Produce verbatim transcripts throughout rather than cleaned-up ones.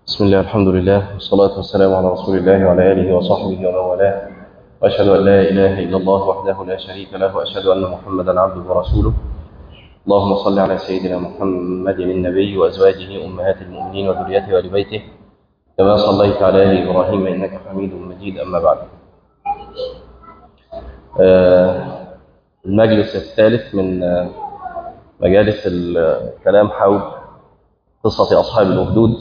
بسم الله الحمد لله والصلاة والسلام على رسول الله وعلى آله وصحبه ومن والاه، وأشهد أن لا إله إلا الله وحده لا شريك له، وأشهد أن محمدا عبده ورسوله. اللهم صل على سيدنا محمد النبي وأزواجه أمهات المؤمنين وذريته وآل بيته كما صليت على آل إبراهيم إنك حميد مجيد. أما بعد، آه المجلس الثالث من آه مجالس الكلام حول قصة أصحاب الأخدود.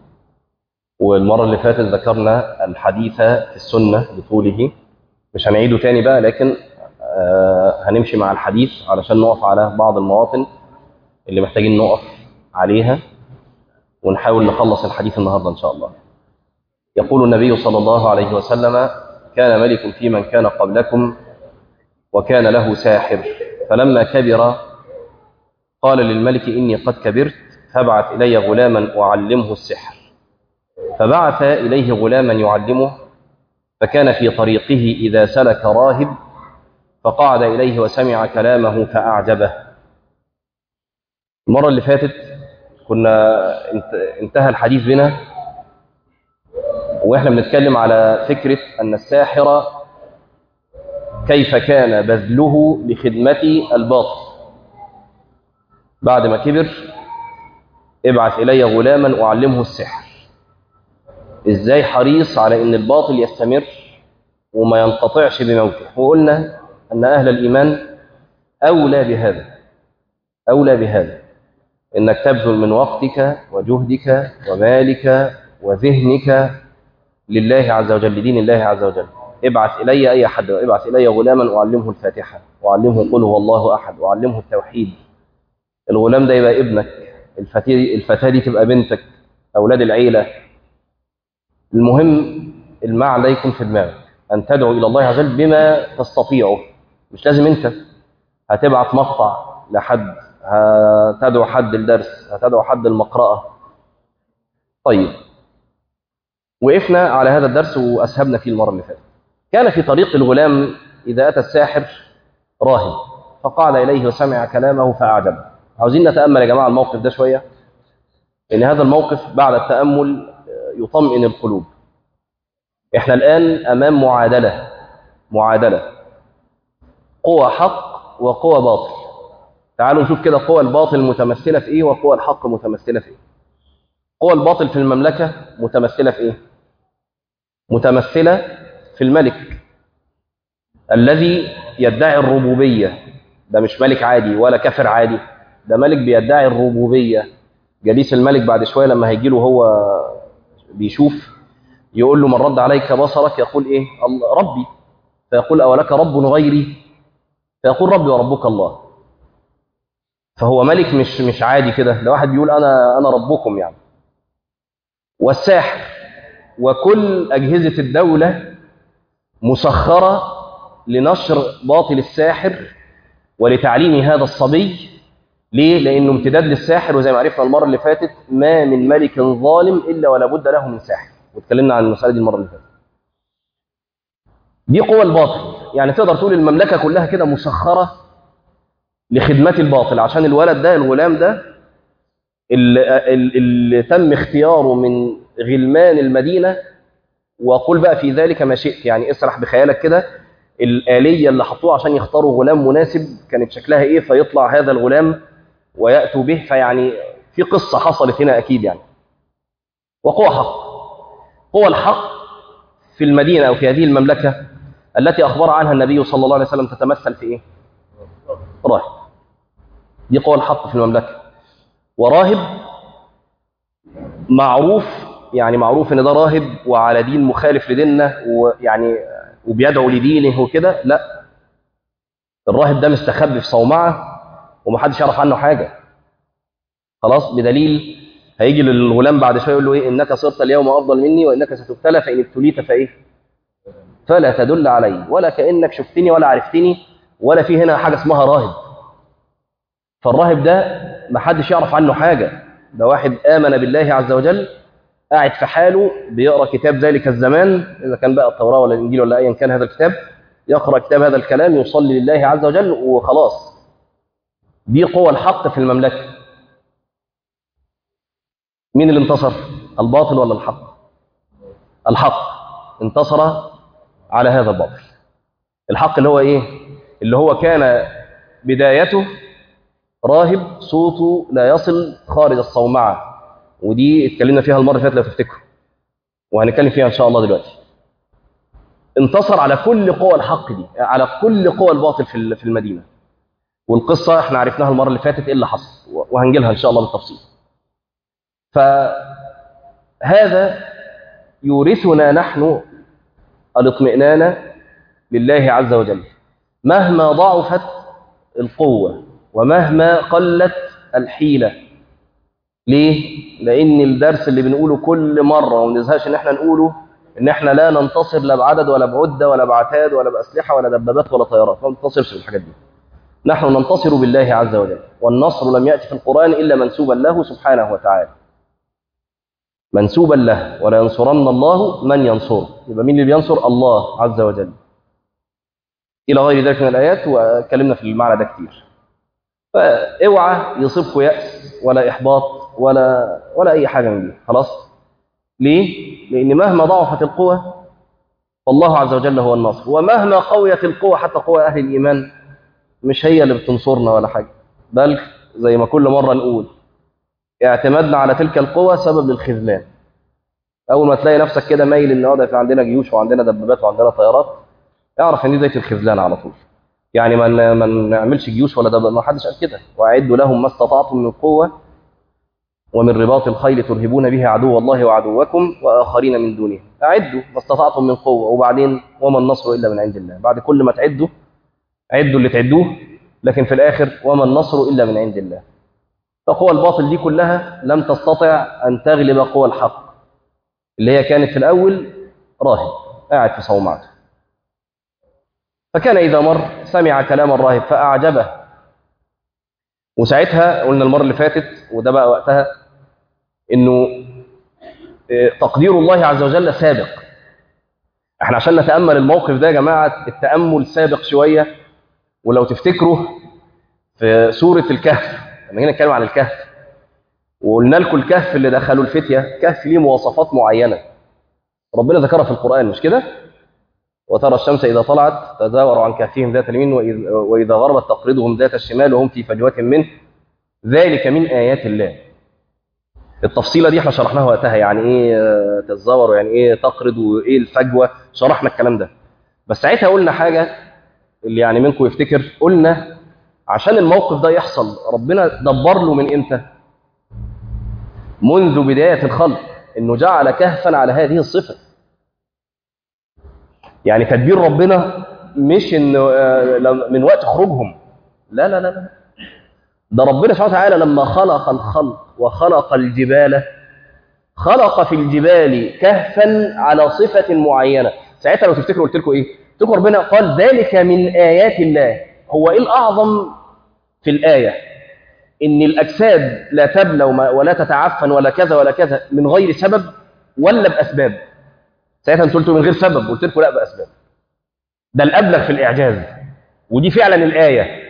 والمرة اللي فاتت ذكرنا الحديث في السنة بطوله، مش هنعيده تاني بقى، لكن آه هنمشي مع الحديث علشان نقف على بعض المواطن اللي محتاجين نقف عليها، ونحاول نخلص الحديث النهاردة إن شاء الله. يقول النبي صلى الله عليه وسلم: كان ملك في من كان قبلكم وكان له ساحر، فلما كبر قال للملك: إني قد كبرت، فابعث إلي غلاما أعلمه السحر. فبعث إليه غلاما يعلمه، فكان في طريقه إذا سلك راهب فقعد إليه وسمع كلامه فأعجبه. المرة اللي فاتت كنا انتهى الحديث بنا وإحنا بنتكلم على فكرة أن الساحر كيف كان بذله لخدمة الباطل. بعد ما كبر: ابعث إلي غلاما أعلمه السحر. إزاي حريص على أن الباطل يستمر وما ينقطعش بموته. وقلنا أن أهل الإيمان أولى بهذا أولى بهذا إنك تبذل من وقتك وجهدك ومالك وذهنك لله عز وجل، لدين الله عز وجل. ابعث إلي أي أحد، ابعث إلي غلاما أعلمه الفاتحة، وأعلمه قل هو الله أحد، وأعلمه التوحيد. الغلام ده يبقى ابنك، الفتاة دي تبقى بنتك، أولاد العيلة. المهم المعنى يكون في دماغك، أن تدعو إلى الله عز وجل بما تستطيعه. مش لازم أنت هتبعت مقطع لحد، هتدعو حد الدرس، هتدعو حد المقرأة. طيب، وقفنا على هذا الدرس وأسهبنا فيه المرة اللي فاتت. كان في طريق الغلام إذا أتى الساحر راهب فقعد إليه وسمع كلامه فأعجبه. عاوزين نتأمل يا جماعة الموقف ده شوية، إن هذا الموقف بعد التأمل يطمئن القلوب. إحنا الآن أمام معادلة معادلة قوة حق وقوة باطل. تعالوا نشوف كده قوة الباطل متمثلة في إيه وقوة الحق متمثلة في إيه. قوة الباطل في المملكة متمثلة في إيه؟ متمثلة في الملك الذي يدعي الربوبية. ده مش ملك عادي ولا كافر عادي، ده ملك بيدعي الربوبية. جليس الملك بعد شوية لما هيجي له هو بيشوف، يقول له: من رد عليك بصرك؟ يقول إيه؟ ربي. فيقول: أولك رب غيري؟ فيقول: ربي وربك الله. فهو ملك مش مش عادي كده، ده واحد بيقول أنا أنا ربكم يعني. والساحر وكل أجهزة الدولة مسخرة لنشر باطل الساحر ولتعليم هذا الصبي. ليه؟ لأنه امتداد للساحر، وزي ما عرفنا المرة اللي فاتت ما من ملك ظالم إلا ولا بد له من ساحر، واتكلمنا عن المسألة دي المرة اللي فاتت. دي قوة الباطل، يعني تقدر تقول المملكة كلها كده مسخرة لخدمة الباطل، عشان الولد ده، الغلام ده اللي, اللي تم اختياره من غلمان المدينة. وقل بقى في ذلك ما شئت، يعني اسرح بخيالك كده الآلية اللي حطوها عشان يختاروا غلام مناسب كانت شكلها ايه، فيطلع هذا الغلام ويأتوا به. فيعني في قصة حصلت هنا أكيد يعني. وقوة حق، قوة الحق في المدينة أو في هذه المملكة التي أخبر عنها النبي صلى الله عليه وسلم تتمثل في إيه؟ راهب. دي قوة الحق في المملكة. وراهب معروف، يعني معروف إن ده راهب وعلى دين مخالف لديننا، ويعني وبيدعو لدينه وكده. لا، الراهب ده مستخبي في صومعة ومحدش يعرف عنه حاجة. خلاص، بدليل هيجي للغلام بعد شوية يقول له إيه؟ إنك صرت اليوم أفضل مني وإنك ستبتلى، فإن ابتليت فإيه؟ فلا تدل علي، ولا كأنك شفتني ولا عرفتني، ولا في هنا حاجة اسمها راهب. فالراهب ده محدش يعرف عنه حاجة، ده واحد آمن بالله عز وجل، قاعد في حاله بيقرأ كتاب ذلك الزمان، إذا كان بقى التوراة ولا الإنجيل ولا أيا كان هذا الكتاب، يقرأ كتاب هذا الكلام، يصلي لله عز وجل وخلاص. دي قوة الحق في المملكة. مين اللي انتصر؟ الباطل ولا الحق؟ الحق انتصر على هذا الباطل. الحق اللي هو ايه؟ اللي هو كان بدايته راهب صوته لا يصل خارج الصومعة، ودي اتكلمنا فيها المرة اللي فاتت لو تفتكروا، وهنتكلم فيها ان شاء الله دلوقتي. انتصر على كل قوى الحق دي، على كل قوى الباطل في في المدينة. والقصة احنا عرفناها المرة اللي فاتت ايه اللي حصل، وهنجيلها ان شاء الله بالتفصيل. فهذا يورثنا نحن الاطمئنان لله عز وجل مهما ضعفت القوة ومهما قلت الحيلة. ليه؟ لأن الدرس اللي بنقوله كل مرة وما بنزهقش إن احنا نقوله إن احنا لا ننتصر لا بعدد ولا بعدة ولا بعتاد ولا بأسلحة ولا دبابات ولا طيارات، ما ننتصرش بالحاجات دي. نحن ننتصر بالله عز وجل، والنصر لم يأتي في القرآن إلا منسوبا له سبحانه وتعالى، منسوبا له، ولا ينصرن الله من ينصره. يبقى مين اللي بينصر؟ الله عز وجل، إلى غير ذلك من الآيات، وكلمنا في المعنى ده كتير. فاوعى يصيبكم يأس ولا إحباط ولا ولا أي حاجة من دي. خلاص؟ ليه؟ لأن مهما ضعفت القوة فالله عز وجل هو الناصر، ومهما قويت القوة حتى قوة أهل الإيمان مش هي اللي بتنصرنا ولا حاجة، بل زي ما كل مرة نقول اعتمادنا على تلك القوة سبب للخذلان. أول ما تلاقي نفسك كده مايل إن هذا في عندنا جيوش وعندنا دبابات وعندنا طيارات، اعرف إن دي بداية الخذلان على طول. يعني ما ما نعملش جيوش ولا دبابات، ما حدش قال كده. وأعدوا لهم ما استطعتم من قوة ومن رباط الخيل ترهبون به عدو الله وعدوكم وآخرين من دونه. أعدوا ما استطعتم من قوة، وبعدين وما النصر إلا من عند الله. بعد كل ما تعدوا عدوا اللي تعدوه، لكن في الآخر وما النصر إلا من عند الله. فقوى الباطل دي كلها لم تستطع أن تغلب قوى الحق اللي هي كانت في الأول راهب قاعد في صومعته. فكان إذا مر سمع كلام الراهب فأعجبه، وساعتها قلنا المرة اللي فاتت وده بقى وقتها إنه تقدير الله عز وجل سابق. احنا عشان نتأمل الموقف ده يا جماعة التأمل سابق شوية. ولو تفتكروا في سورة الكهف لما جينا نتكلم عن الكهف وقلنا لكم الكهف اللي دخلوا الفتية كهف ليه مواصفات معينة ربنا ذكرها في القرآن، مش كده؟ وترى الشمس إذا طلعت تزاور عن كهفهم ذات اليمين وإذا غربت تقرضهم ذات الشمال وهم في فجوة منه ذلك من آيات الله. التفصيلة دي احنا شرحناها وقتها، يعني ايه تتزاور ويعني ايه تقرض وايه الفجوة، شرحنا الكلام ده. بس ساعتها قلنا حاجة اللي يعني منكم يفتكر، قلنا عشان الموقف ده يحصل ربنا دبر له من امتى؟ منذ بداية الخلق، انه جعل كهفا على هذه الصفة. يعني تدبير ربنا مش انه من وقت خروجهم، لا لا لا لا، ده ربنا سبحانه وتعالى لما خلق الخلق وخلق الجبال خلق في الجبال كهفا على صفة معينة. ساعتها لو تفتكروا قلت لكم ايه؟ قلت لكم ربنا قال ذلك من آيات الله. هو ايه الأعظم في الآية؟ ان الأجساد لا تبلى ولا تتعفن ولا كذا ولا كذا من غير سبب ولا بأسباب؟ ساعتها انتوا قلتوا من غير سبب، قلت لكم لا بأسباب. ده الأبلغ في الإعجاز، ودي فعلا الآية.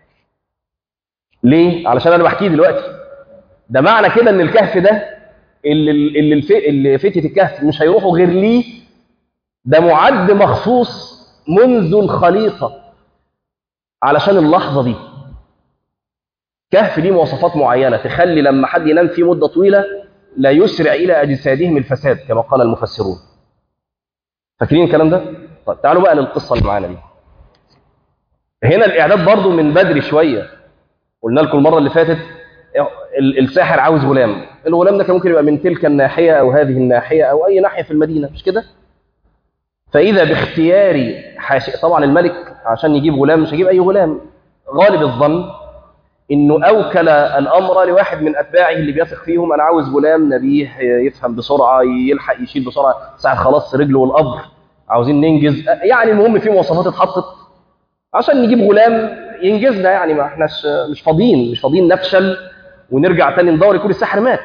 ليه؟ علشان أنا بحكيه دلوقتي. ده معنى كده ان الكهف ده اللي اللي, الفي اللي فتية الكهف مش هيروحوا غير ليه، ده معد مخصوص منذ الخليقة علشان اللحظة دي. كهف ليه مواصفات معينة تخلي لما حد ينام فيه مدة طويلة لا يسرع إلى أجسادهم الفساد كما قال المفسرون. فاكرين الكلام ده؟ طيب تعالوا بقى للقصة اللي معانا دي. هنا الإعداد برضو من بدري شوية. قلنا لكم المرة اللي فاتت الساحر عاوز غلام، الغلام ده كان ممكن يبقى من تلك الناحية أو هذه الناحية أو أي ناحية في المدينة، مش كده؟ فإذا باختياري حاشئ، طبعا الملك عشان يجيب غلام مش هيجيب أي غلام، غالب الظن إنه أوكل الأمر لواحد من أتباعه اللي بيثق فيهم، أنا عاوز غلام نبيه يفهم بسرعة يلحق يشيل بسرعة، ساعة خلاص رجله والقبر عاوزين ننجز، يعني المهم في مواصفات اتحطت عشان نجيب غلام ينجزنا. يعني ما احناش مش فاضيين مش فاضيين نفشل ونرجع تاني ندور يكون السحر مات.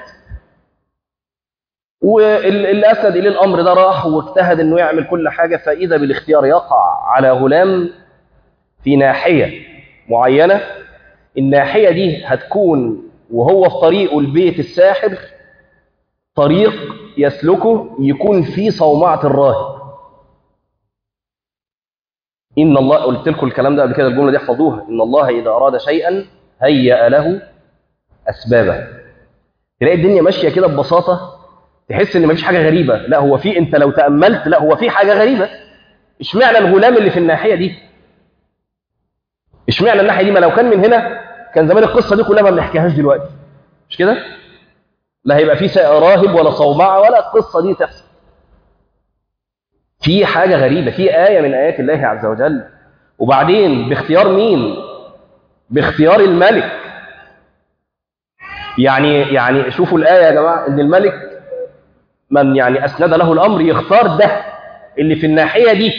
واللي أسند إليه الأمر ده راح واجتهد إنه يعمل كل حاجة، فإذا بالاختيار يقع على غلام في ناحية معينة. الناحية دي هتكون وهو في طريقه البيت الساحر طريق يسلكه يكون فيه صومعة الراهب. إن الله، قلت لكم الكلام ده قبل كده، الجملة دي احفظوها، إن الله إذا أراد شيئا هيأ له أسبابه. تلاقي الدنيا ماشية كده ببساطة، تحس إن مفيش حاجة غريبة. لا هو في، أنت لو تأملت لا هو في حاجة غريبة. اشمعنى الغلام اللي في الناحية دي؟ اشمعنى الناحية دي؟ ما لو كان من هنا كان زمان القصة دي كلها ما بنحكيهاش دلوقتي، مش كده؟ لا هيبقى في راهب ولا صومعة ولا القصة دي تحصل. في حاجة غريبة، في آية من آيات الله عز وجل. وبعدين باختيار مين؟ باختيار الملك. يعني يعني شوفوا الآية يا جماعة، إن الملك من يعني أسند له الأمر يختار ده اللي في الناحية دي.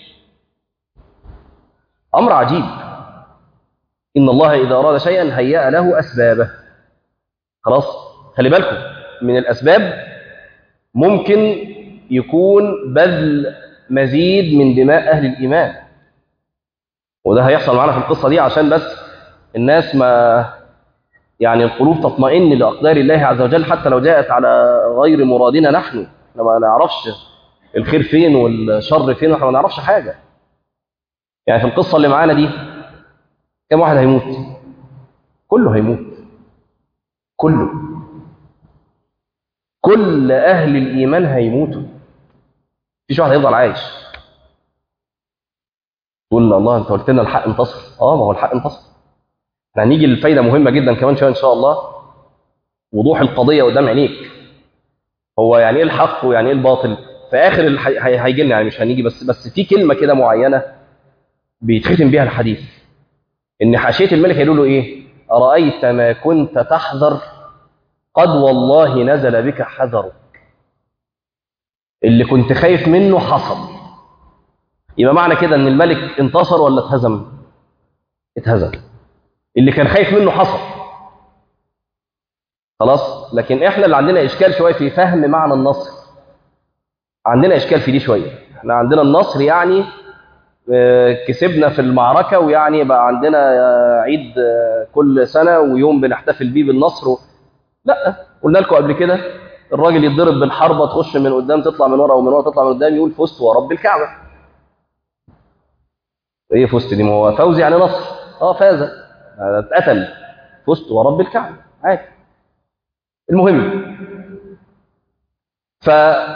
أمر عجيب. إن الله إذا أراد شيئا هيأ له أسبابه. خلاص، خلي بالكم من الأسباب. ممكن يكون بذل مزيد من دماء أهل الإيمان، وده هيحصل معنا في القصة دي عشان بس الناس ما يعني القلوب تطمئن لأقدار الله عز وجل، حتى لو جاءت على غير مرادنا نحن. احنا ما نعرفش الخير فين والشر فين، واحنا ما نعرفش حاجة. يعني في القصة اللي معانا دي كم واحد هيموت؟ كله هيموت، كله. كل أهل الإيمان هيموتوا، مفيش واحد هيفضل عايش. تقول الله أنت قلت لنا الحق انتصر. آه ما هو الحق انتصر. احنا هنيجي للفايدة مهمة جدا كمان شوية إن شاء الله، وضوح القضية قدام عينيك. هو يعني إيه الحق ويعني إيه الباطل في آخر الح... هيجي لنا، يعني مش هنيجي، بس بس في كلمة كده معينة بيتختم بيها الحديث. إن حاشية الملك هيقولوا له إيه؟ أرأيت ما كنت تحذر قد والله نزل بك حذرك. اللي كنت خايف منه حصل. يبقى معنى كده ان الملك انتصر ولا اتهزم؟ اتهزم. اللي كان خايف منه حصل. خلاص. لكن احنا اللي عندنا اشكال شويه في فهم معنى النصر. عندنا اشكال في دي شويه. احنا عندنا النصر يعني كسبنا في المعركه، ويعني بقى عندنا عيد كل سنه ويوم بنحتفل بيه بالنصر و... لا، قلنا لكم قبل كده الراجل يتضرب بالحربه، تخش من قدام تطلع من ورا، ومن ورا تطلع من قدام، يقول فزت ورب الكعبه. ايه فزت دي؟ ما هو فوز يعني نصر. اه فاز، اتقتل، فزت ورب الكعبه عادي. المهم، ف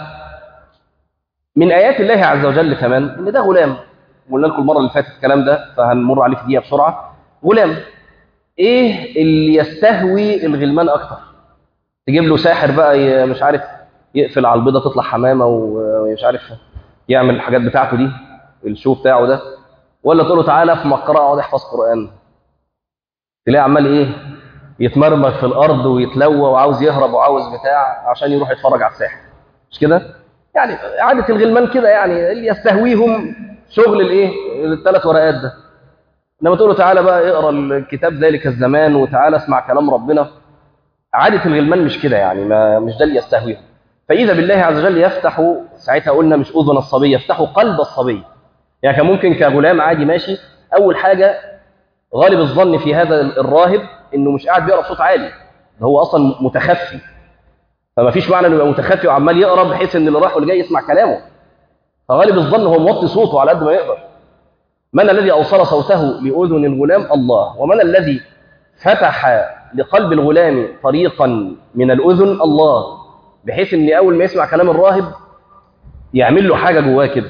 من ايات الله عز وجل كمان ان ده غلام. قلنا لكم المره اللي فاتت الكلام ده، فهنمر عليه في دقيقه بسرعه. غلام ايه اللي يستهوي الغلمان اكتر؟ تجيب له ساحر بقى مش عارف يقفل على البيضه تطلع حمامه ومش عارف يعمل الحاجات بتاعته دي، الشو بتاعه ده، ولا تقول له تعالى في مقرأة اقعد احفظ قرآن؟ تلاقيه عمال ايه؟ يتمرمغ في الارض ويتلوى وعاوز يهرب وعاوز بتاع عشان يروح يتفرج على الساحر، مش كده؟ يعني عادة الغلمان كده، يعني اللي يستهويهم شغل الايه؟ الثلاث ورقات ده. انما تقول له تعالى بقى اقرا الكتاب ذلك الزمان وتعالى اسمع كلام ربنا، عادة الغلمان مش كده، يعني ما مش ده اللي يستهويهم. فإذا بالله عز وجل يفتح، ساعتها قلنا مش أذن الصبي، يفتح قلب الصبي. يعني كان ممكن كغلام عادي ماشي، أول حاجة غالب الظن في هذا الراهب إنه مش قاعد بيقرأ بصوت عالي، ده هو أصلا متخفي. فما فيش معنى إنه يبقى متخفي وعمال يقرأ بحيث إن اللي رايح واللي جاي يسمع كلامه. فغالب الظن هو موطي صوته على قد ما يقدر. من الذي أوصل صوته لأذن الغلام؟ الله. ومن الذي فتح لقلب الغلام طريقا من الأذن؟ الله. بحيث إن أول ما يسمع كلام الراهب يعمل له حاجة جواه كده.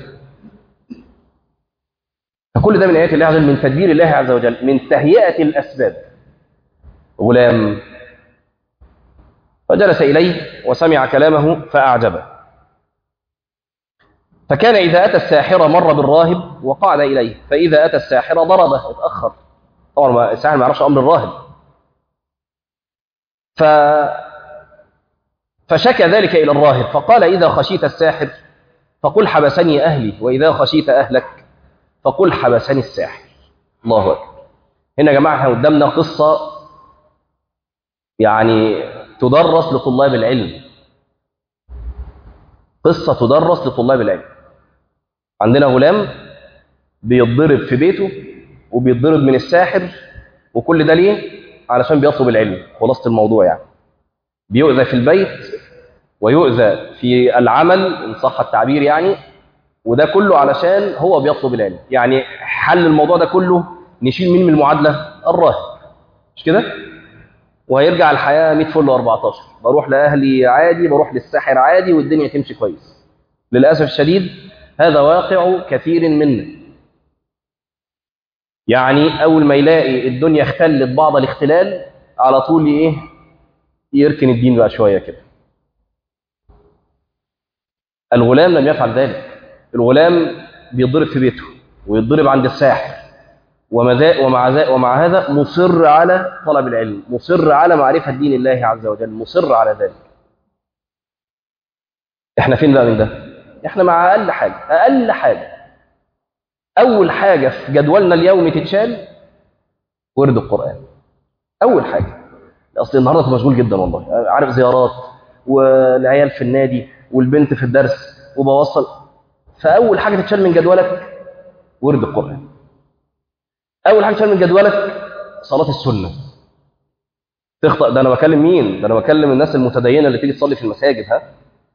فكل ده من آيات الله عز وجل، من تدبير الله عز وجل، من تهيئة الأسباب. غلام فجلس إليه وسمع كلامه فأعجبه. فكان إذا أتى الساحر مر بالراهب وقعد إليه، فإذا أتى الساحر ضربه، اتأخر. طبعا الساحر ما يعرفش أمر الراهب. ف... فشكى ذلك إلى الراهب فقال إذا خشيت الساحر فقل حبسني أهلي، وإذا خشيت أهلك فقل حبسني الساحر. الله أكبر. هنا يا جماعة قدامنا قصة يعني تدرس لطلاب العلم. قصة تدرس لطلاب العلم. عندنا غلام بيتضرب في بيته وبيتضرب من الساحر، وكل ده ليه؟ علشان بيطلب العلم. خلاصة الموضوع يعني بيؤذى في البيت ويؤذى في العمل إن صح التعبير يعني، وده كله علشان هو بيطلب العلم. يعني حل الموضوع ده كله نشيل مين من المعادلة؟ الراهب، مش كده؟ وهيرجع الحياة مية فل واربعتاشر، بروح لأهلي عادي، بروح للساحر عادي، والدنيا تمشي كويس. للأسف الشديد هذا واقع كثير منا. يعني أول ما يلاقي الدنيا اختلت بعض الاختلال على طول إيه؟ يركن الدين بقى شوية كده. الغلام لم يفعل ذلك. الغلام بيضرب في بيته ويضرب عند الساحر، ومع ومع هذا مصر على طلب العلم، مصر على معرفة دين الله عز وجل، مصر على ذلك. احنا فين بقى من ده؟ احنا مع أقل حاجة، أقل حاجة أول حاجة في جدولنا اليومي تتشال ورد القرآن. أول حاجة. أصل النهاردة مشغول جدا والله، عارف، زيارات والعيال في النادي والبنت في الدرس وبوصل. فأول حاجة تتشال من جدولك ورد القرآن. أول حاجة تتشال من جدولك صلاة السنة. تخطأ، ده أنا بكلم مين؟ ده أنا بكلم الناس المتدينة اللي تيجي تصلي في المساجد. ها،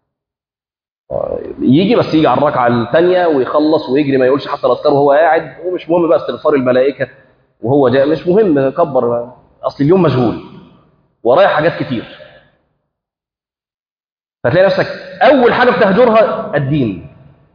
يجي بس يجي على الركعة الثانية ويخلص ويجري، ما يقولش حتى الأذكار وهو قاعد، ومش مهم بقى استغفار الملائكة وهو جاء، مش مهم، كبر، أصل اليوم مشغول ورايا حاجات كتير. فتلاقي نفسك أول حاجة بتهجرها الدين.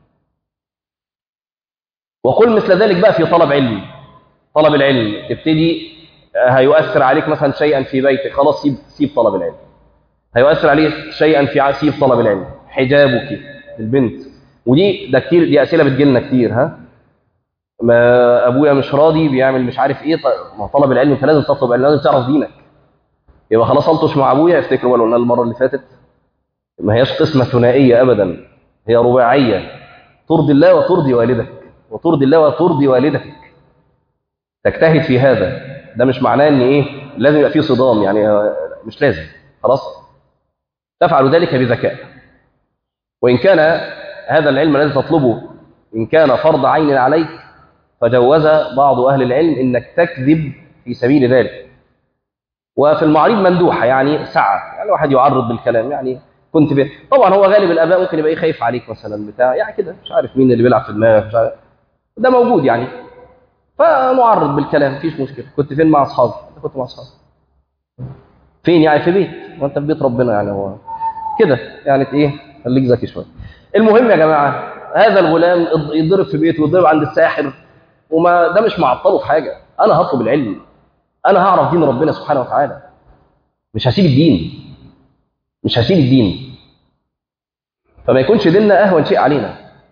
وقل مثل ذلك بقى في طلب علم. طلب العلم تبتدي هيؤثر عليك مثلا شيئا في بيتك، خلاص سيب سيب طلب العلم. هيؤثر عليك شيئا في سيب طلب العلم. حجابك البنت، ودي ده كتير، دي أسئلة بتجيلنا كتير. ها، ما ابويا مش راضي بيعمل مش عارف ايه. ما طلب العلم انت لازم تطلب العلم، لازم تعرف دينك. يبقى خلاص الطش مع ابويا. افتكروا بقى قلنا المره اللي فاتت، ما هياش قسمه ثنائيه ابدا، هي رباعيه. ترضي الله وترضي والدك، وترضي الله وترضي والدتك. تجتهد في هذا. ده مش معناه ان ايه لازم يبقى فيه صدام، يعني مش لازم. خلاص، تفعل ذلك بذكاء. وان كان هذا العلم الذي تطلبه ان كان فرض عين عليك، فجوز بعض أهل العلم إنك تكذب في سبيل ذلك. وفي المعارض مندوحة، يعني سعة، يعني واحد يعرض بالكلام. يعني كنت ب... طبعا هو غالب الآباء ممكن يبقى خايف عليك مثلا بتاع، يعني كده مش عارف مين اللي بيلعب في دماغك، مش عارف. ده موجود يعني. فمعرض بالكلام مفيش مشكلة. كنت فين مع أصحابي؟ كنت مع أصحابي. فين يعني؟ في بيت، وأنت في بيت ربنا يعني. هو كده يعني إيه، خليك ذكي شوية. المهم يا جماعة، هذا الغلام يضرب في بيته ويضرب عند الساحر، وما ده مش معطله في حاجة. أنا هطلب العلم، أنا هعرف دين ربنا سبحانه وتعالى، مش هسيب الدين، مش هسيب الدين. فما يكونش ديننا أهون شيء علينا.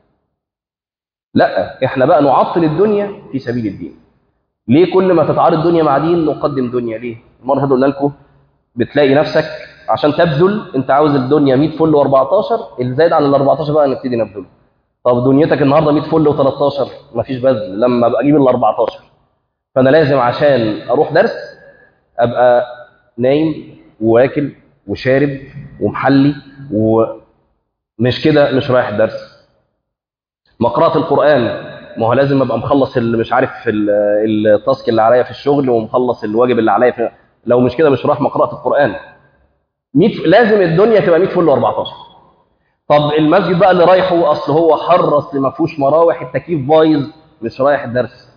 لا، إحنا بقى نعطل الدنيا في سبيل الدين. ليه كل ما تتعارض دنيا مع دين نقدم دنيا؟ ليه؟ المرة اللي قلنا لكم بتلاقي نفسك عشان تبذل أنت عاوز الدنيا مية فل واربعتاشر، الزايد عن ال اربعتاشر بقى نبتدي نبذله. طب دنيتك النهارده مية فل وتلتاشر، مفيش بذل لما ابقى اجيب ال اربعتاشر. فانا لازم عشان اروح درس ابقى نايم وواكل وشارب ومحلي، ومش كده مش رايح الدرس. مقرأة القرآن، ما هو لازم ابقى مخلص اللي مش عارف التاسك اللي عليا في الشغل، ومخلص الواجب اللي عليا في... لو مش كده مش رايح مقرأة القرآن. مية لازم الدنيا تبقى مية فل واربعتاشر. طب المسجد بقى اللي رايحه اصل هو حر، اصل ما فيهوش مراوح، التكييف بايظ، مش رايح الدرس.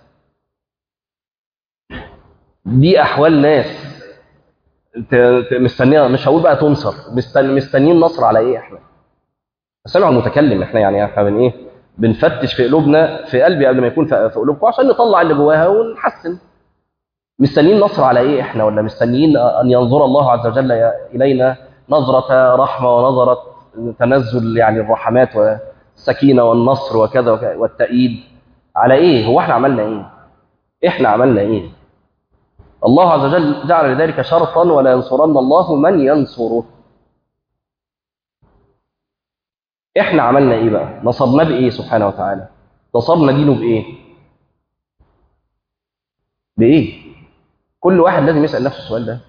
دي احوال ناس مستنيه، مش هقول بقى تنصر، مستن... مستنيين نصر على ايه؟ احنا سمعوا المتكلم. احنا يعني احنا بن ايه بنفتش في قلوبنا، في قلبي قبل ما يكون في قلوبكم، عشان نطلع اللي جواها ونحسن. مستنيين نصر على ايه احنا؟ ولا مستنيين ان ينظر الله عز وجل الينا نظره رحمه ونظره تنزل يعني الرحمات والسكينه والنصر وكذا وكذا والتأييد؟ على ايه؟ هو احنا عملنا ايه؟ احنا عملنا ايه؟ الله عز وجل جعل لذلك شرطا، ولا ينصرن الله من ينصره. احنا عملنا ايه بقى؟ نصبنا بايه سبحانه وتعالى؟ نصبنا دينه بايه؟ بايه؟ كل واحد لازم يسأل نفسه السؤال ده.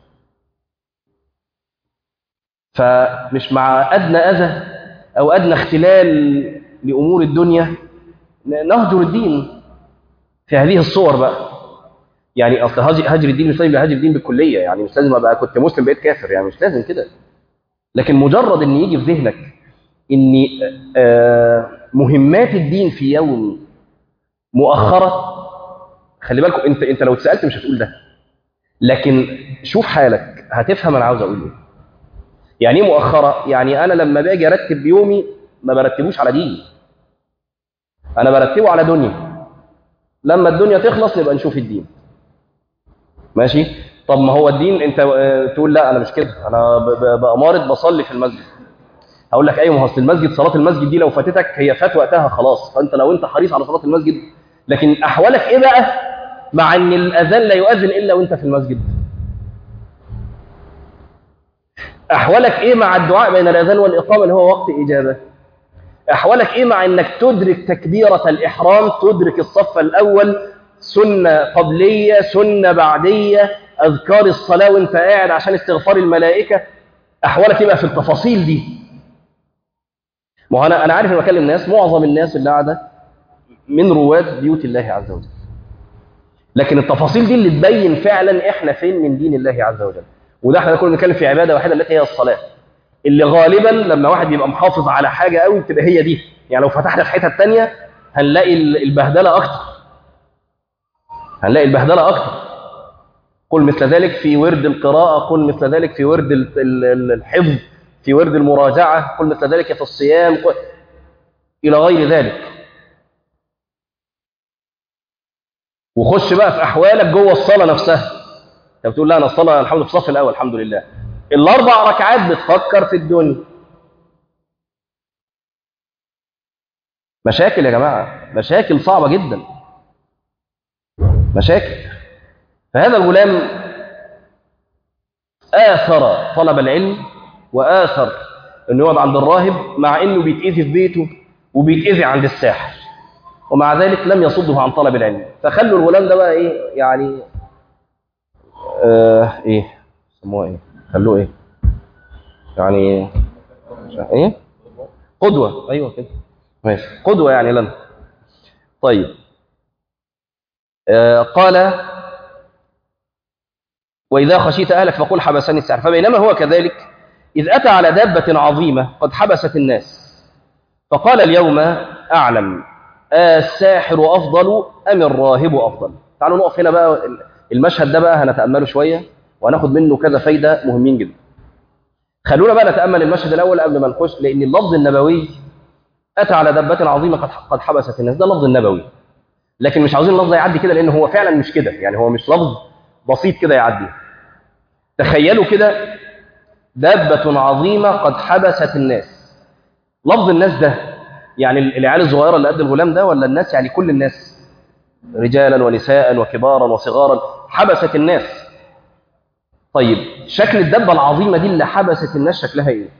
فمش مع ادنى اذى او ادنى اختلال لامور الدنيا نهجر الدين في هذه الصور بقى. يعني اصل هجر الدين مش لازم يبقى هجر الدين بالكليه، يعني مش لازم ابقى كنت مسلم بقيت كافر، يعني مش لازم كده. لكن مجرد ان يجي في ذهنك ان آه مهمات الدين في يوم مؤخره، خلي بالكم، انت انت لو اتسالت مش هتقول ده، لكن شوف حالك هتفهم انا عاوز اقول ايه. يعني ايه مؤخره؟ يعني انا لما باجي ارتب يومي ما برتبوش على دين، انا برتبه على دنيا. لما الدنيا تخلص نبقى نشوف الدين. ماشي؟ طب ما هو الدين انت تقول لا انا مش كده، انا ببقى مريض بصلي في المسجد. هقول لك ايوه، ما هو اصل المسجد، صلاه المسجد دي لو فاتتك هي فات وقتها خلاص، فانت لو انت حريص على صلاه المسجد. لكن احوالك ايه بقى مع ان الاذان لا يؤذن الا وانت في المسجد؟ احوالك ايه مع الدعاء بين الاذان والاقامه اللي هو وقت اجابه؟ احوالك ايه مع انك تدرك تكبيره الاحرام، تدرك الصف الاول، سنه قبليه، سنه بعديه، اذكار الصلاه وانت قاعد عشان استغفار الملائكه؟ احوالك ايه بقى في التفاصيل دي؟ ما هو انا انا عارف ان بكلم الناس، معظم الناس اللي قاعده من رواد بيوت الله عز وجل، لكن التفاصيل دي اللي تبين فعلا احنا فين من دين الله عز وجل. وده احنا كنا بنتكلم في عباده واحده التي هي الصلاه، اللي غالبا لما واحد بيبقى محافظ على حاجه قوي بتبقى هي دي. يعني لو فتحنا في حتت ثانيه هنلاقي البهدله اكتر، هنلاقي البهدله اكتر. قل مثل ذلك في ورد القراءه، قل مثل ذلك في ورد الحفظ، في ورد المراجعه، قل مثل ذلك في الصيام، قل... الى غير ذلك. وخش بقى في احوالك جوه الصلاه نفسها. انت بتقول لا انا الصلاه الحمد لله في الصف الاول الحمد لله، الاربع ركعات بتفكر في الدنيا. مشاكل يا جماعه، مشاكل صعبه جدا، مشاكل. فهذا الغلام آثر طلب العلم وآثر انه يقعد عند الراهب، مع انه بيتأذي في بيته وبيتأذي عند الساحر، ومع ذلك لم يصده عن طلب العلم. فخلوا الغلام ده بقى ايه يعني، آه ايه سموه ايه، خلوه ايه يعني، ايه، قدوة. ايوه كده ماشي، قدوة يعني لنا. طيب آه قال وإذا خشيت أهلك فقل حبسني السحر. فبينما هو كذلك إذ أتى على دابة عظيمة قد حبست الناس، فقال اليوم أعلم الساحر أفضل أم الراهب أفضل. تعالوا نقف هنا بقى، المشهد ده بقى هنتأمله شوية وهناخد منه كذا فايدة مهمين جدا. خلونا بقى نتأمل المشهد الأول قبل ما نخش، لأن اللفظ النبوي أتى على دابة عظيمة قد قد حبست الناس، ده لفظ النبوي، لكن مش عاوزين اللفظ يعدي كده، لأنه هو فعلا مش كده، يعني هو مش لفظ بسيط كده يعدي. تخيلوا كده، دابة عظيمة قد حبست الناس. لفظ الناس ده يعني العيال الصغيرة اللي قد الغلام ده، ولا الناس يعني كل الناس، رجالا ونساء وكبارا وصغارا، حبست الناس. طيب شكل الدابة العظيمة دي اللي حبست الناس شكلها ايه؟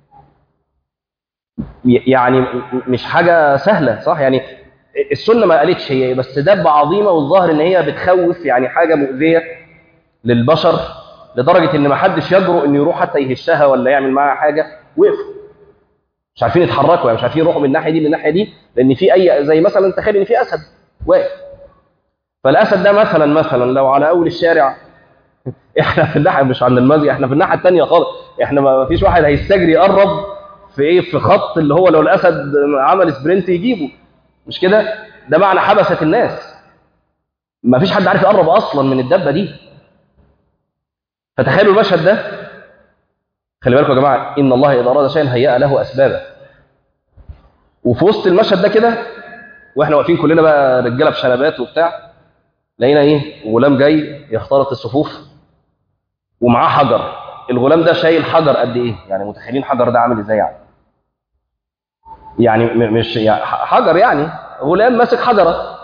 يعني مش حاجة سهلة صح؟ يعني السنة ما قالتش هي ايه، بس دابة عظيمة والظاهر ان هي بتخوف، يعني حاجة مؤذية للبشر لدرجة ان ما حدش يجرؤ انه يروح حتى يهشها ولا يعمل معاها حاجة. وقفوا مش عارفين يتحركوا، يعني مش عارفين يروحوا من الناحية دي للناحية دي، لان في اي زي مثلا تخيل ان في اسد واقف. فالاسد ده مثلا مثلا لو على اول الشارع، احنا في الناحيه مش عند المسجد، احنا في الناحيه الثانيه خالص، احنا ما فيش واحد هيستجري يقرب في ايه، في خط اللي هو لو الاسد عمل سبرنت يجيبه، مش كده؟ ده معنى حبست الناس، ما فيش حد عارف يقرب اصلا من الدبه دي. فتخيلوا المشهد ده. خلي بالكم يا جماعه، ان الله اذا اراد شيئا هيأ له اسبابه. وفي وسط المشهد ده كده، واحنا واقفين كلنا بقى رجاله بشنبات وبتاع، لقينا ايه، غلام جاي يخترق الصفوف ومعاه حجر. الغلام ده شايل حجر قد ايه؟ يعني متخيلين حجر ده عامل ازاي؟ يعني يعني مش يعني حجر، يعني غلام ماسك حجره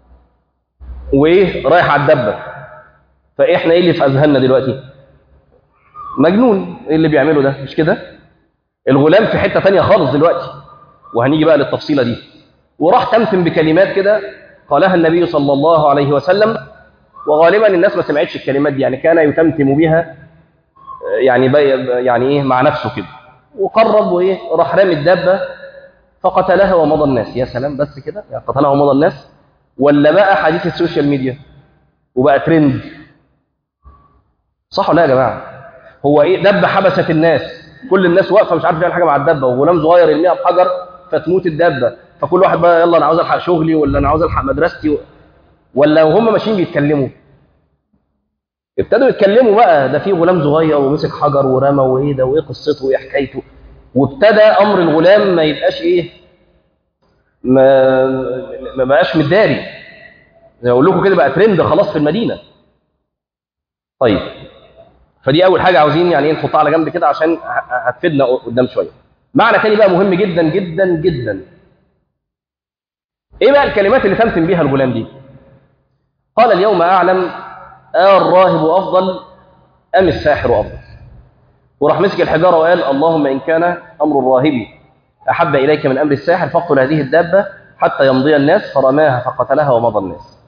وايه رايح على الدبه. فاحنا ايه اللي في اذهاننا دلوقتي؟ مجنون، ايه اللي بيعمله ده، مش كده؟ الغلام في حته ثانيه خالص دلوقتي، وهنيجي بقى للتفصيله دي. وراح تمتم بكلمات كده قالها النبي صلى الله عليه وسلم، وغالبا الناس ما سمعتش الكلمات دي، يعني كان يتمتم بها يعني يعني ايه مع نفسه كده. وقرب وايه راح رامي الدابه فقتلها ومضى الناس. يا سلام، بس كده يعني قتلها ومضى الناس؟ ولا بقى حديث السوشيال ميديا وبقى ترند؟ صح ولا يا جماعه؟ هو ايه دبه حبست الناس؟ كل الناس واقفه مش عارف يعمل حاجه مع الدبه، وغلام صغير يرميها بحجر فتموت الدبه، فكل واحد بقى يلا انا عاوز الحق شغلي ولا انا عاوز الحق مدرستي، ولا وهم ماشيين بيتكلموا ابتدوا يتكلموا بقى ده في غلام صغير ومسك حجر ورمى وايه ده وايه قصته وايه حكايته، وابتدى امر الغلام ما يبقاش ايه، ما ما بقاش متداري، زي ما اقول لكم كده بقى ترند خلاص في المدينه. طيب فدي اول حاجه عاوزين يعني ايه نحطها على جنب كده عشان هتفيدنا قدام شويه. معنى تاني بقى مهم جدا جدا جدا، ايه بقى الكلمات اللي تمتن بيها الغلام دي؟ قال اليوم اعلم آه الراهب افضل ام الساحر افضل، وراح مسك الحجاره وقال اللهم ان كان امر الراهب احب اليك من امر الساحر فاقتل هذه الدابه حتى يمضي الناس، فرماها فقتلها ومضى الناس.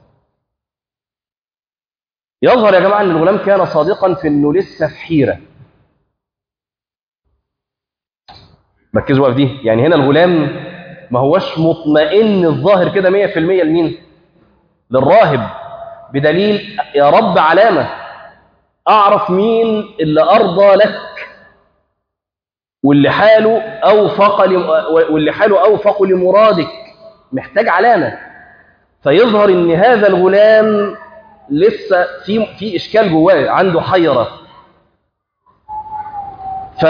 يظهر يا جماعه ان الغلام كان صادقا في انه لسه في حيره. ركزوا بقى في دي، يعني هنا الغلام ما هوش مطمئن الظاهر كده مية في المية لمين؟ للراهب، بدليل يا رب علامه اعرف مين اللي ارضى لك واللي حاله اوفق لم... واللي حاله اوفق لمرادك، محتاج علامه. فيظهر ان هذا الغلام لسه في في اشكال جواه، عنده حيره. ف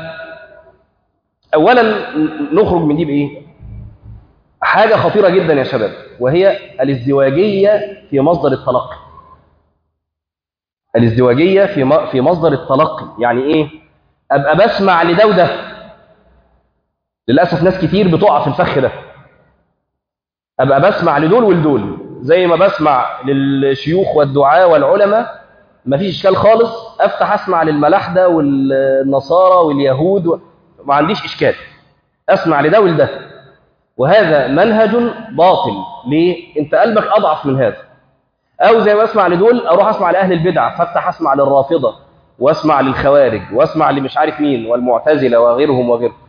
اولا نخرج من دي بايه؟ حاجه خطيره جدا يا شباب، وهي الازدواجيه في مصدر التلقي. الازدواجيه في في مصدر التلقي يعني ايه؟ ابقى بسمع لده وده. للاسف ناس كتير بتقع في الفخ ده، ابقى بسمع لدول ولدول، زي ما بسمع للشيوخ والدعاة والعلماء مفيش اشكال خالص، افتح اسمع للملاحده والنصارى واليهود و... ما عنديش اشكال، اسمع لده ولده. وهذا منهج باطل. ليه؟ انت قلبك اضعف من هذا. او زي ما اسمع لدول اروح اسمع لاهل البدع، فافتح اسمع للرافضه واسمع للخوارج واسمع لمش عارف مين والمعتزله وغيرهم وغيرهم،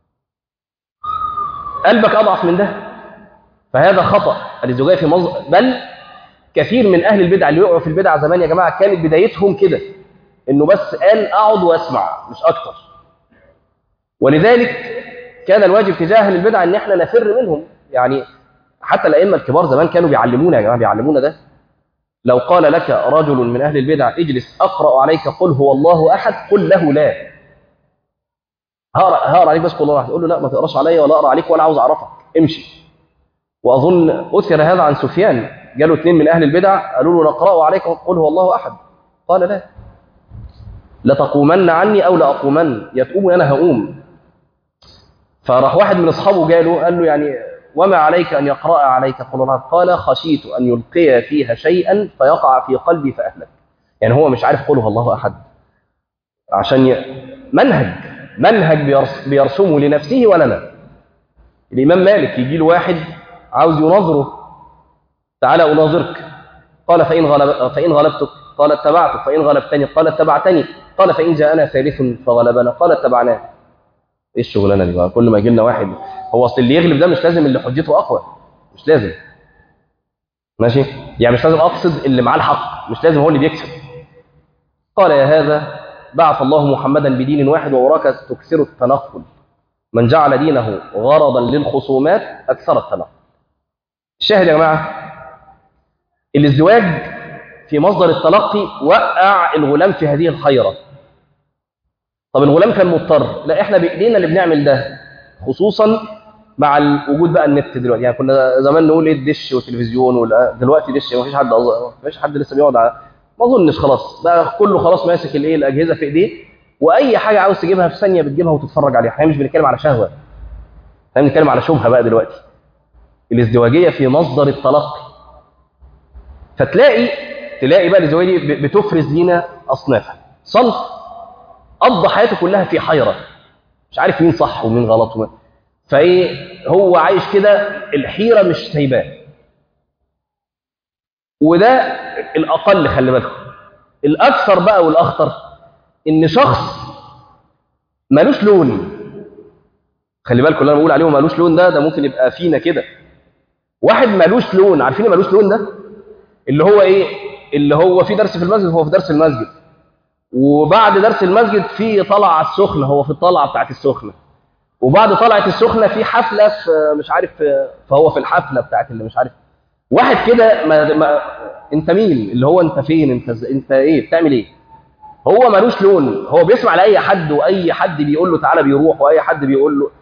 قلبك اضعف من ده. فهذا خطا الازدواجيه في مصدر. بل كثير من اهل البدع اللي وقعوا في البدع زمان يا جماعه كانت بدايتهم كده، انه بس قال اقعد واسمع مش اكتر. ولذلك كان الواجب تجاه اهل البدع ان احنا نفر منهم. يعني حتى الائمه الكبار زمان كانوا بيعلمونا يا جماعه، بيعلمونا ده. لو قال لك رجل من اهل البدع اجلس اقرا عليك قل هو الله احد، قل له لا. هقرا هقرا عليك بس قل الله احد، تقول له لا ما تقراش عليا ولا اقرا عليك ولا عاوز اعرفك، امشي. واظن اثر هذا عن سفيان، جاله اثنين من اهل البدع قالوا له نقرا عليك قل هو الله احد، قال لا، لتقومن عني او لاقومن، يا تقوم يا انا هقوم. فراح واحد من اصحابه جاله قال له يعني وما عليك ان يقرا عليك قل الله، قال خشيت ان يلقي فيها شيئا فيقع في قلبي فاهلك. يعني هو مش عارف قل هو الله احد، عشان ي... منهج منهج بيرس... بيرسمه لنفسه ولنا. الامام مالك يجي له واحد عاوز يناظره، تعالى اناظرك، قال فان غلب فان غلبتك قال اتبعتك، فان غلبتني قال اتبعتني، قال فان جاءنا ثالث فغلبنا قال اتبعناه. ايه الشغلانه دي بقى؟ كل ما يجي لنا واحد، هو اصل اللي يغلب ده مش لازم اللي حجته اقوى، مش لازم، ماشي؟ يعني مش لازم اقصد اللي معاه الحق، مش لازم هو اللي بيكسب. قال يا هذا بعث الله محمدا بدين واحد ووراك تكثر التنقل، من جعل دينه غرضا للخصومات اكثر التنقل. الشاهد يا جماعه، الازدواج في مصدر التلقي وقع الغلام في هذه الحيره. طب الغلام كان مضطر، لا احنا بايدينا اللي بنعمل ده، خصوصا مع وجود بقى النت دلوقتي. يعني كنا زمان نقول ايه الدش والتلفزيون، ولا دلوقتي دش ما فيش حد ما فيش حد لسه بيقعد على، ما اظنش، خلاص بقى كله خلاص ماسك الايه الاجهزه في ايديه، واي حاجه عاوز تجيبها في ثانيه بتجيبها وتتفرج عليها. احنا مش بنتكلم على شهوه، احنا بنتكلم على شبهه بقى دلوقتي. الازدواجيه في مصدر التلقي. فتلاقي تلاقي بقى الازدواجيه دي بتفرز لينا اصنافها. صنف قضى حياته كلها في حيره، مش عارف مين صح ومين غلط ومين. فايه هو عايش كده، الحيره مش سايباه. وده الاقل، خلي بالكم. الاكثر بقى والاخطر ان شخص مالوش لون. خلي بالكم اللي انا بقول عليه مالوش لون ده ده ممكن يبقى فينا كده. واحد مالوش لون، عارفين ايه مالوش لون ده؟ اللي هو ايه؟ اللي هو في درس في المسجد هو في درس المسجد، وبعد درس المسجد في طلعه على السخنه، هو في الطلعه بتاعت السخنه، وبعد طلعه السخنه في حفله في مش عارف، فهو في الحفله بتاعت اللي مش عارف. واحد كده ما, ما انت مين؟ اللي هو انت فين؟ انت انت ايه بتعمل ايه؟ هو ملوش لون، هو بيسمع لاي حد، واي حد بيقول له تعالى بيروح، واي حد بيقول له.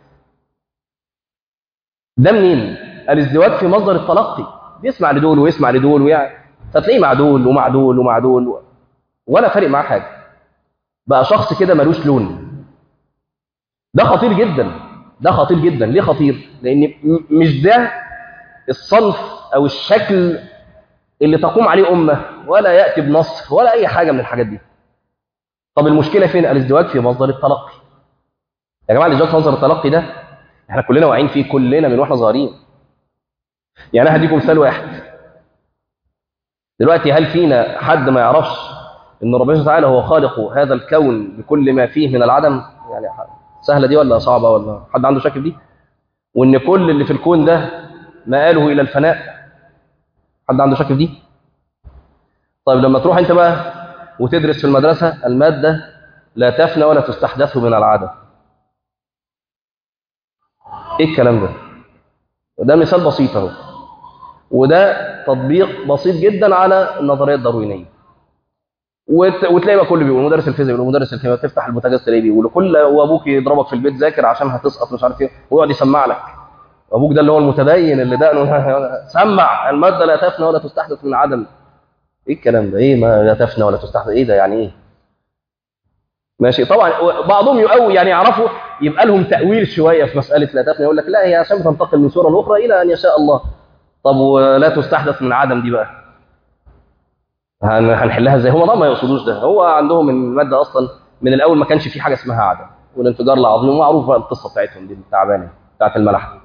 ده منين؟ الازدواج في مصدر التلقي، بيسمع لدول ويسمع لدول ويعني، فتلاقيه مع دول ومع دول ومع دول ولا فارق معاه حاجه. بقى شخص كده ملوش لون. ده خطير جدا، ده خطير جدا. ليه خطير؟ لان مش ده الصنف او الشكل اللي تقوم عليه امه، ولا ياتي بنصر ولا اي حاجه من الحاجات دي. طب المشكله فين؟ الازدواج في مصدر التلقي. يا جماعه الازدواج في مصدر التلقي ده احنا كلنا واعيين فيه، كلنا من واحنا صغيرين. يعني انا هديكم مثال واحد دلوقتي. هل فينا حد ما يعرفش ان ربنا تعالى هو خالق هذا الكون بكل ما فيه من العدم؟ يعني سهله دي ولا صعبه؟ ولا حد عنده شك في دي؟ وان كل اللي في الكون ده مآله الى الفناء؟ حد عنده شك في دي؟ طيب لما تروح انت بقى وتدرس في المدرسه الماده لا تفنى ولا تستحدث من العدم، ايه الكلام ده؟ ده مثال بسيط اهو، وده تطبيق بسيط جدا على النظريه الداروينيه. وت... وتلاقي بقى كله بيقول، مدرس الفيزياء بيقول، مدرس الكيمياء، تفتح البوتاجاز تلاقيه بيقول، كل وابوك يضربك في البيت ذاكر عشان هتسقط مش عارف ايه، ويقعد يسمع لك. ابوك ده اللي هو المتدين اللي دقنه سمع الماده لا تفنى ولا تستحدث من عدم. ايه الكلام ده؟ ايه ما لا تفنى ولا تستحدث؟ ايه ده يعني ايه؟ ماشي. طبعا بعضهم يقوي يعني يعرفوا يبقى لهم تاويل شويه في مساله لا تفنى، يقول لك لا هي عشان بتنتقل من صوره لاخرى الى ان يشاء الله. طب ولا تستحدث من عدم دي بقى هنحلها ازاي؟ هم طبعا ما يقصدوش ده، هو عندهم الماده اصلا من الاول ما كانش في حاجه اسمها عدم، والانفجار العظيم ومعروف بقى القصه بتاعتهم دي التعبانه بتاعت الملح.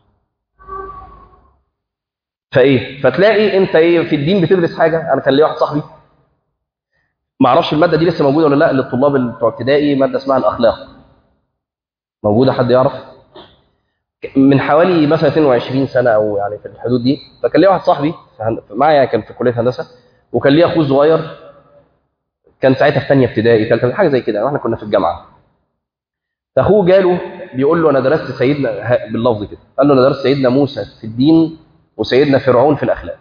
فايه فتلاقي انت ايه في الدين بتدرس حاجه. انا كان لي واحد صاحبي ما اعرفش الماده دي لسه موجوده ولا لا للطلاب بتوع ابتدائي، ماده اسمها الاخلاق. موجوده؟ حد يعرف؟ من حوالي مثلا اثنين وعشرين سنه او يعني في الحدود دي. فكان لي واحد صاحبي معايا كان في كليه هندسه، وكان لي اخوه صغير كان ساعتها في ثانيه ابتدائي ثالثه حاجه زي كده، واحنا كنا في الجامعه. فاخوه جاله بيقول له انا درست سيدنا باللفظ كده، قال له انا درست سيدنا موسى في الدين وسيدنا فرعون في الاخلاق.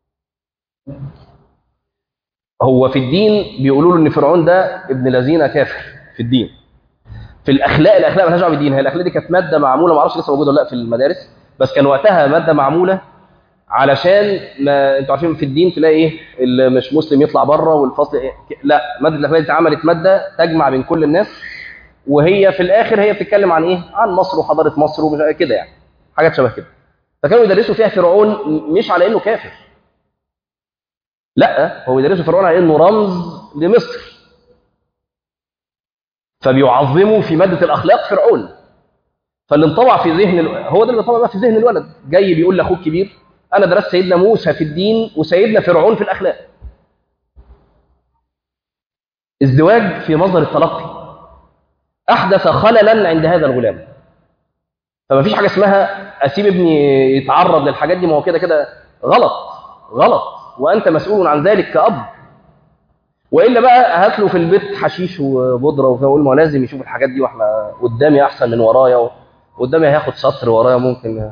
هو في الدين بيقولوا له ان فرعون ده ابن الذين كافر في الدين. في الاخلاق، الاخلاق مالهاش دعوه بالدين. هي الاخلاق دي كانت ماده معموله، ما اعرفش لسه موجوده ولا لا في المدارس، بس كان وقتها ماده معموله علشان ما انتوا عارفين في الدين تلاقي ايه اللي مش مسلم يطلع بره والفصل إيه؟ لا، ماده الاخلاق دي اتعملت ماده تجمع بين كل الناس، وهي في الاخر هي بتتكلم عن ايه؟ عن مصر وحضاره مصر ومش كده يعني، حاجات شبه كده. فكانوا يدرسوا فيها فرعون مش على انه كافر، لا، هو يدرسوا فرعون على انه رمز لمصر، فبيعظموا في ماده الاخلاق فرعون. فاللي انطبع في ذهن ال... هو ده اللي انطبع بقى في ذهن الولد، جاي بيقول لاخوه الكبير انا درست سيدنا موسى في الدين وسيدنا فرعون في الاخلاق. ازدواج في مصدر التلقي احدث خللا عند هذا الغلام. فما فيش حاجه اسمها اسيب ابني يتعرض للحاجات دي، ما هو كده كده غلط غلط، وانت مسؤول عن ذلك كأب. والا بقى هات له في البيت حشيش وبودره وقول ما لازم يشوف الحاجات دي، واحنا قدامي احسن من ورايا، وقدامي هياخد سطر ورايا ممكن.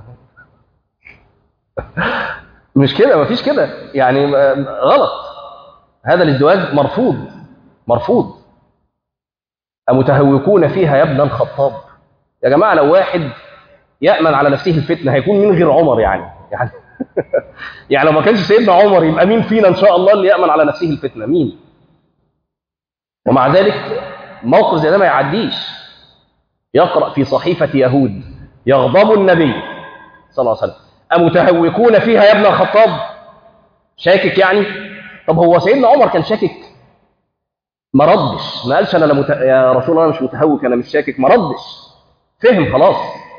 مش كده، مفيش كده يعني، غلط. هذا الازدواج مرفوض مرفوض. أمتهوكون فيها يا ابن الخطاب؟ يا جماعه لو واحد يأمن على نفسه الفتنه هيكون مين غير عمر يعني؟ يعني يعني لو ما كانش سيدنا عمر يبقى مين فينا ان شاء الله اللي يأمن على نفسه الفتنه؟ مين؟ ومع ذلك موقف زي ده ما يعديش. يقرأ في صحيفة يهود يغضب النبي صلى الله عليه وسلم أمتهوكون فيها يا ابن الخطاب؟ شاكك يعني؟ طب هو سيدنا عمر كان شاكك؟ ما ردش، ما قالش أنا لمت... يا رسول الله أنا مش متهوك أنا مش شاكك، ما ردش، فهم خلاص.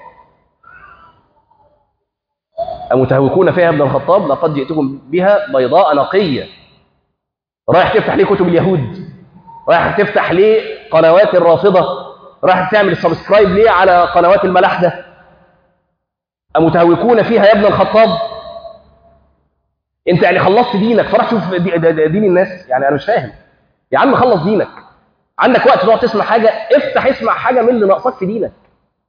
أمتهوكون فيها يا ابن الخطاب لقد جئتكم بها بيضاء نقية. رايح تفتح ليه كتب اليهود؟ رايح تفتح ليه قنوات الرافضة؟ رايح تعمل سبسكرايب ليه على قنوات الملاحدة؟ أمتهوكون فيها يا ابن الخطاب؟ انت يعني خلصت دينك فراح تشوف دين الناس؟ يعني انا مش فاهم يا عم، خلص دينك عندك وقت تقعد تسمع حاجه، افتح اسمع حاجه من اللي ناقصك في دينك.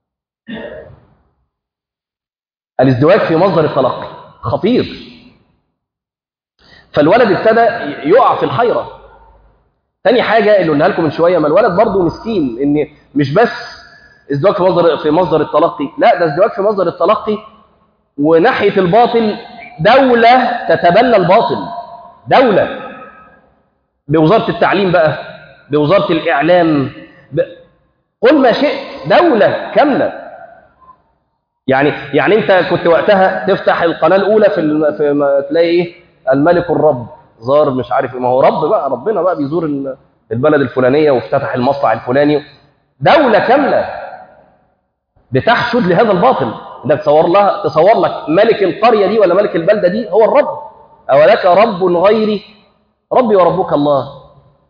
الازدواج في مصدر التلقي خطير. فالولد ابتدى يقع في الحيره. تاني حاجه اللي قلنا لكم من شويه، ما الولد برضه مسكين، ان مش بس ازدواج في مصدر في مصدر التلقي، لا ده ازدواج في مصدر التلقي وناحيه الباطل دوله تتبنى الباطل، دوله بوزاره التعليم بقى، بوزاره الاعلام، ب... قل ما شئت، دوله كامله. يعني يعني انت كنت وقتها تفتح القناه الاولى في, الم... في ما تلاقي ايه، الملك الرب زار مش عارف، ما هو رب بقى، ربنا بقى بيزور البلد الفلانيه وافتتح المصنع الفلاني. دوله كامله بتحشد لهذا الباطل. انك تصور لها، تصور لك ملك القريه دي ولا ملك البلده دي هو الرب. اولك رب غيري ربي وربك الله.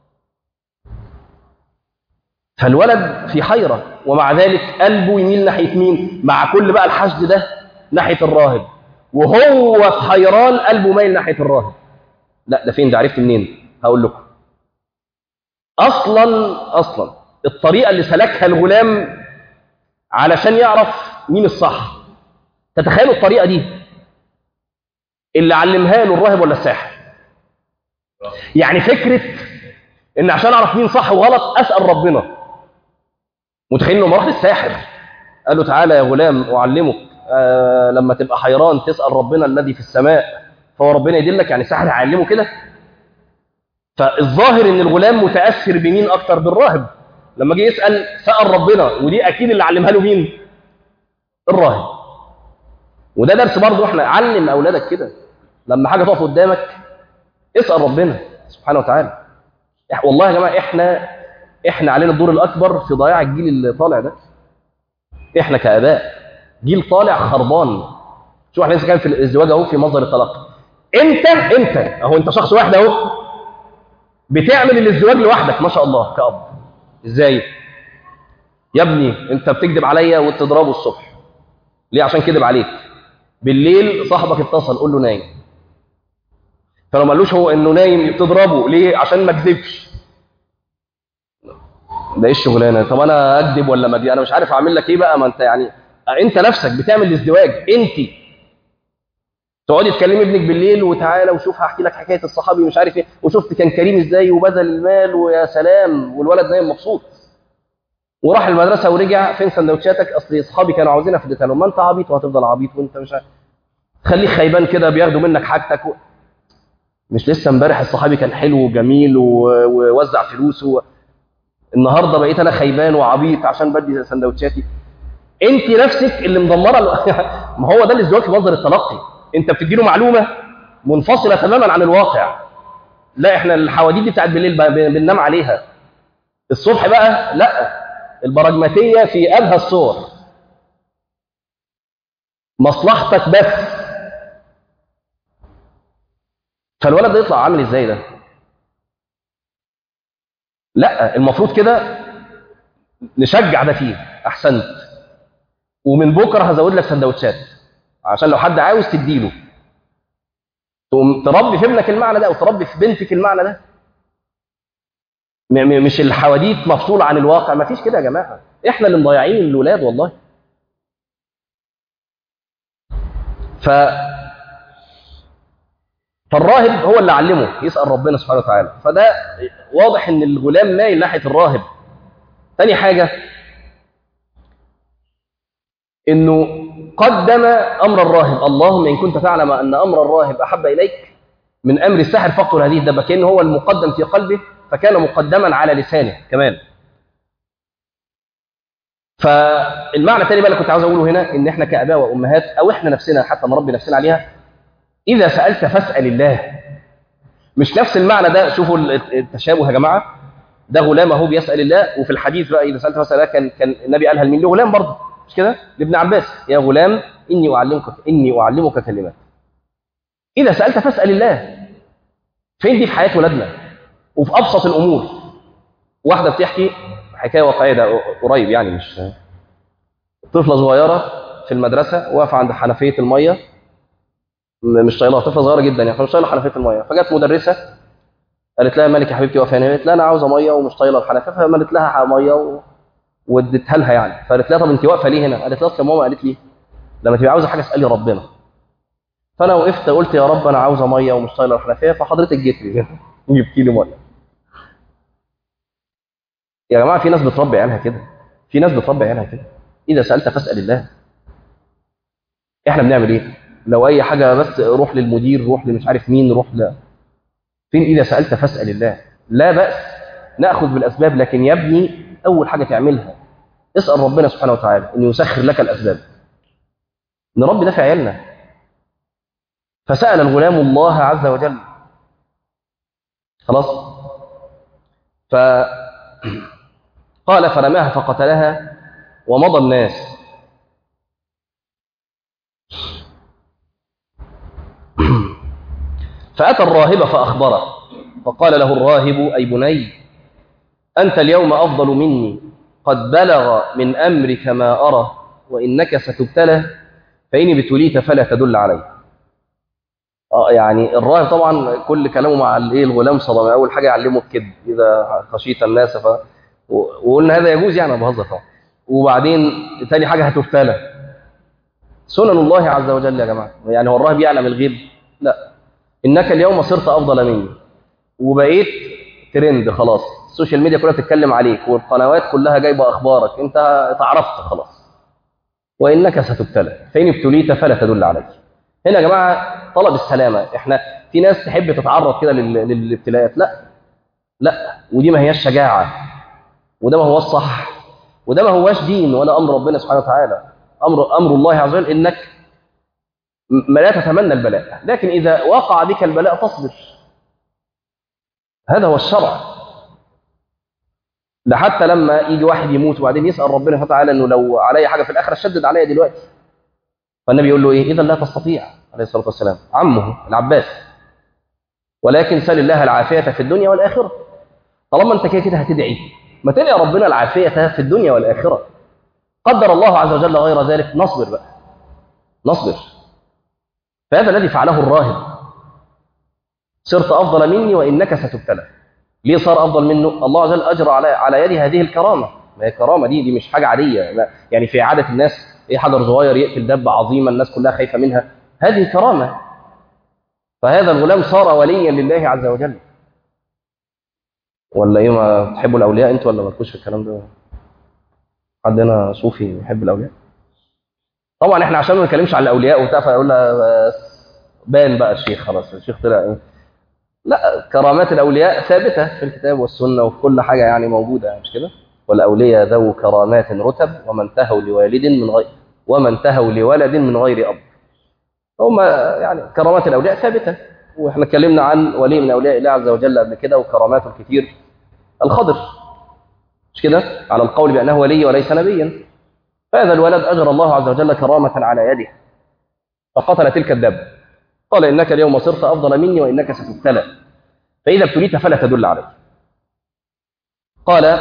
فالولد في حيره، ومع ذلك قلبه يميل ناحيه مين؟ مع كل بقى الحشد ده ناحيه الراهب، وهو في حيران قلبه مايل ناحيه الراهب. لا ده فين ده؟ عرفت منين؟ هقول لكم. اصلا اصلا الطريقه اللي سلكها الغلام علشان يعرف مين الصح، تتخيلوا الطريقه دي اللي علمها له الراهب ولا الساحر؟ يعني فكره ان عشان اعرف مين صح وغلط اسال ربنا. متخيل انه ما راح للساحر قال له تعالى يا غلام اعلمك، آه لما تبقى حيران تسال ربنا الذي في السماء فهو ربنا يدلك، يعني ساحر هيعلمه كده؟ فالظاهر ان الغلام متاثر بمين اكتر؟ بالراهب. لما جه يسال سال ربنا، ودي اكيد اللي علمها له مين؟ الراهب. وده درس برضه احنا، علم اولادك كده، لما حاجه تقف قدامك اسال ربنا سبحانه وتعالى. والله يا جماعه احنا احنا علينا الدور الاكبر في ضياع الجيل اللي طالع ده. احنا كاباء جيل طالع خربان. شوف احنا لسه كان في الازدواج اهو في مصدر التلقي. انت انت اهو انت شخص واحد اهو بتعمل الازدواج لوحدك ما شاء الله كأب. ازاي؟ يا ابني انت بتكذب عليا وتضربه الصبح ليه؟ عشان كذب عليك. بالليل صاحبك اتصل قول له نايم، فلو ما قالوش هو انه نايم تضربه ليه؟ عشان ما كذبش. ده ايه الشغلانه؟ طب انا اكذب ولا ما اكذب؟ انا مش عارف اعمل لك ايه بقى. ما انت يعني انت نفسك بتعمل الازدواج. انت تقعدي تكلمي ابنك بالليل وتعالى وشوف هحكي لك حكايه الصحابي مش عارف ايه، وشفت كان كريم ازاي وبذل المال ويا سلام، والولد نايم مبسوط. وراح المدرسه ورجع فين سندوتشاتك؟ اصل اصحابي كانوا عاوزينها فديتها لهم. ما انت عبيط وهتفضل عبيط وانت مش عارف. خليك خيبان كده بياخدوا منك حاجتك و... مش لسه امبارح الصحابي كان حلو وجميل ووزع فلوسه، النهارده بقيت انا خيبان وعبيط عشان بدي سندوتشاتي. انت نفسك اللي مدمره ال... ما هو ده الازدواج في مصدر التلقي. انت بتديله معلومه منفصله تماما عن الواقع. لا احنا الحواديت دي بتاعت بالليل بننام عليها، الصبح بقى لا، البراجماتيه في ابهى الصور، مصلحتك بس. فالولد ده يطلع عامل ازاي ده؟ لا المفروض كده نشجع ده فيه. احسنت، ومن بكره هزود لك سندوتشات عشان لو حد عاوز تديله. تقوم تربي في ابنك المعنى ده، او تربي في بنتك المعنى ده. مش الحواديت مفصوله عن الواقع، ما فيش كده يا جماعه. احنا اللي مضيعين الاولاد والله. ف فالراهب هو اللي علمه يسال ربنا سبحانه وتعالى. فده واضح ان الغلام مايل ناحيه الراهب. ثاني حاجه انه قدم امر الراهب. اللهم ان كنت تعلم ان امر الراهب احب اليك من امر الساحر فاقتل هذه الدابه. كان هو المقدم في قلبه فكان مقدما على لسانه كمان. فالمعنى الثاني بقى اللي كنت عاوز اقوله هنا، ان احنا كاباء وامهات او احنا نفسنا حتى نربي نفسنا عليها، اذا سالت فاسال الله. مش نفس المعنى ده؟ شوفوا التشابه يا جماعه. ده غلام اهو بيسال الله، وفي الحديث بقى اذا سالت فاسال الله كان كان النبي قالها لمين؟ لغلام برضه مش كده؟ لابن عباس، يا غلام اني اعلمك اني اعلمك كلمات. اذا سالت فاسال الله. فين دي في حياه ولادنا وفي ابسط الامور؟ واحده بتحكي حكايه واقعيه ده قريب يعني، مش طفله صغيره في المدرسه واقفه عند حنفيه الميه مش طايلها، طفله صغيره جدا يعني، فمش طايله حنفيه الميه. فجت مدرسه قالت لها يا مالك يا حبيبتي واقفه هنا، قالت لها انا عاوزه ميه ومش طايله الحنفيه، فملت لها ميه و... واديتها لها يعني. فقالت لها طب انت واقفه ليه هنا؟ قالت لها اصل ماما قالت لي لما تبقى عاوزه حاجه اسالي ربنا. فانا وقفت قلت يا رب انا عاوزه ميه ومش طايله الحنفيه، فحضرتك جيت لي جبتي لي ميه. يا جماعه في ناس بتربي عيالها كده، في ناس بتربي عيالها كده، اذا سالت فاسال الله. احنا بنعمل ايه؟ لو اي حاجه بس روح للمدير، روح لمش عارف مين، روح ل... فين اذا سالت فاسال الله؟ لا باس ناخذ بالاسباب، لكن يا ابني اول حاجه تعملها اسال ربنا سبحانه وتعالى ان يسخر لك الاسباب. نربي ده في عيالنا. فسال الغلام الله عز وجل، خلاص، فقال فرماها فقتلها ومضى الناس. فأتى الراهب فأخبره، فقال له الراهب أي بني أنت اليوم أفضل مني، قد بلغ من أمرك ما أرى، وإنك ستبتلى، فإن ابتليت فلا تدل علي. آه يعني الراهب طبعا كل كلامه مع الايه الغلام صدمه. أول حاجة يعلمه الكذب إذا خشيت الناس، ف... وقلنا هذا يجوز يعني، أنا بهزر طبعا. وبعدين تاني حاجة هتبتلى. سنن الله عز وجل يا جماعة، يعني هو الراهب يعلم الغيب؟ لا. إنك اليوم صرت أفضل مني وبقيت ترند خلاص، السوشيال ميديا كلها بتتكلم عليك والقنوات كلها جايبه اخبارك، انت اتعرفت خلاص. وانك ستبتلى فان ابتليت فلا تدل عليك. هنا يا جماعه طلب السلامه. احنا في ناس تحب تتعرض كده لل- للابتلاءات، لا لا، ودي ما هياش شجاعه، وده ما هو الصح، وده ما هواش دين ولا امر ربنا سبحانه وتعالى. امر امر الله عز وجل انك ما لا تتمنى البلاء، لكن اذا وقع بك البلاء تصبر. هذا هو الشرع. ده حتى لما يجي واحد يموت وبعدين يسأل ربنا تعالى انه لو علي حاجه في الاخره شدد عليا دلوقتي، فالنبي يقول له ايه؟ اذا لا تستطيع عليه الصلاه والسلام، عمه العباس، ولكن سل الله العافيه في الدنيا والاخره. طالما انت كده كده هتدعي، ما تدعي ربنا العافيه في الدنيا والاخره. قدر الله عز وجل غير ذلك، نصبر بقى، نصبر. فهذا الذي فعله الراهب. صرت افضل مني وانك ستبتلى. ليه صار افضل منه؟ الله عز وجل اجرى على على يد هذه الكرامه. ما هي الكرامه دي دي مش حاجه عاديه، لا. يعني في عاده الناس ايه، حجر صغير يقتل دبه عظيمه الناس كلها خايفه منها، هذه كرامه. فهذا الغلام صار وليا لله عز وجل. ولا ايه، ما تحبوا الاولياء انتوا ولا مالكوش في الكلام ده؟ حد هنا صوفي يحب الاولياء؟ طبعا احنا عشان ما نتكلمش عن الاولياء وبتاع فيقول لها بان بقى الشيخ، خلاص الشيخ طلع ايه. لا، كرامات الاولياء ثابته في الكتاب والسنه وفي كل حاجه يعني موجوده، مش كده؟ والاولياء ذو كرامات رتب ومن تهوا لوالد من غير ومن تهوا لولد من غير اب. هم يعني كرامات الاولياء ثابته. واحنا اتكلمنا عن ولي من اولياء الله عز وجل قبل كده وكراماته الكثير، الخضر، مش كده؟ على القول بانه ولي وليس نبيا. فهذا الولد اجرى الله عز وجل كرامه على يده فقتل تلك الدابه. قال انك اليوم صرت افضل مني وانك ستبتلى، فاذا ابتليت فلا تدل عليه. قال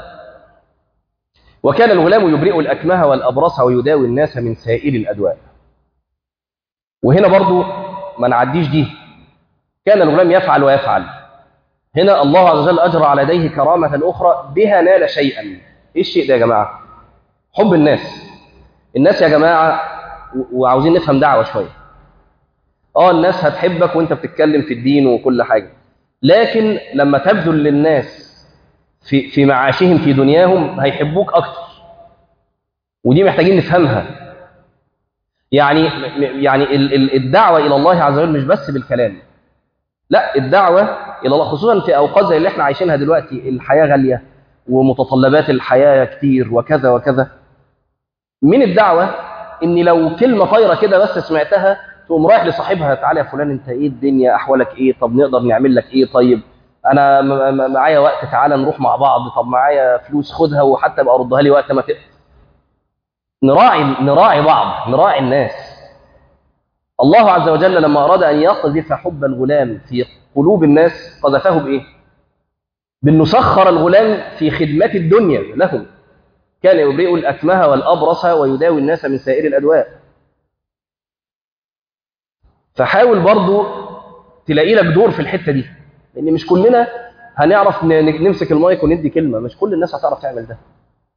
وكان الغلام يبرئ الأكمه والأبرص ويداوي الناس من سائر الأدواء. وهنا برضو ما نعديش دي، كان الغلام يفعل ويفعل. هنا الله عز وجل أجرى على يديه كرامة أخرى بها نال شيئا. إيه الشيء ده يا جماعة؟ حب الناس. الناس يا جماعة، وعاوزين نفهم دعوة شوية. آه الناس هتحبك وانت بتتكلم في الدين وكل حاجة، لكن لما تبذل للناس في في معاشهم في دنياهم هيحبوك أكتر. ودي محتاجين نفهمها. يعني يعني الدعوة إلى الله عز وجل مش بس بالكلام، لا، الدعوة إلى الله خصوصا في أوقات زي اللي احنا عايشينها دلوقتي، الحياة غالية ومتطلبات الحياة كتير وكذا وكذا. من الدعوة إن لو كلمة طايرة كده بس سمعتها تقوم رايح لصاحبها، تعالى يا فلان انت ايه الدنيا، احوالك ايه، طب نقدر نعمل لك ايه، طيب انا معايا وقت تعالى نروح مع بعض، طب معايا فلوس خدها وحتى ابقى ردها لي وقت ما تقدر. نراعي نراعي بعض، نراعي الناس. الله عز وجل لما أراد أن يقذف حب الغلام في قلوب الناس قذفه بإيه؟ بأنه سخر الغلام في خدمة الدنيا لهم. كان يبرئ الأكمه والأبرص ويداوي الناس من سائر الأدواء. فحاول برضو تلاقي لك دور في الحتة دي. لان مش كلنا هنعرف نمسك المايك وندي كلمه، مش كل الناس هتعرف تعمل ده.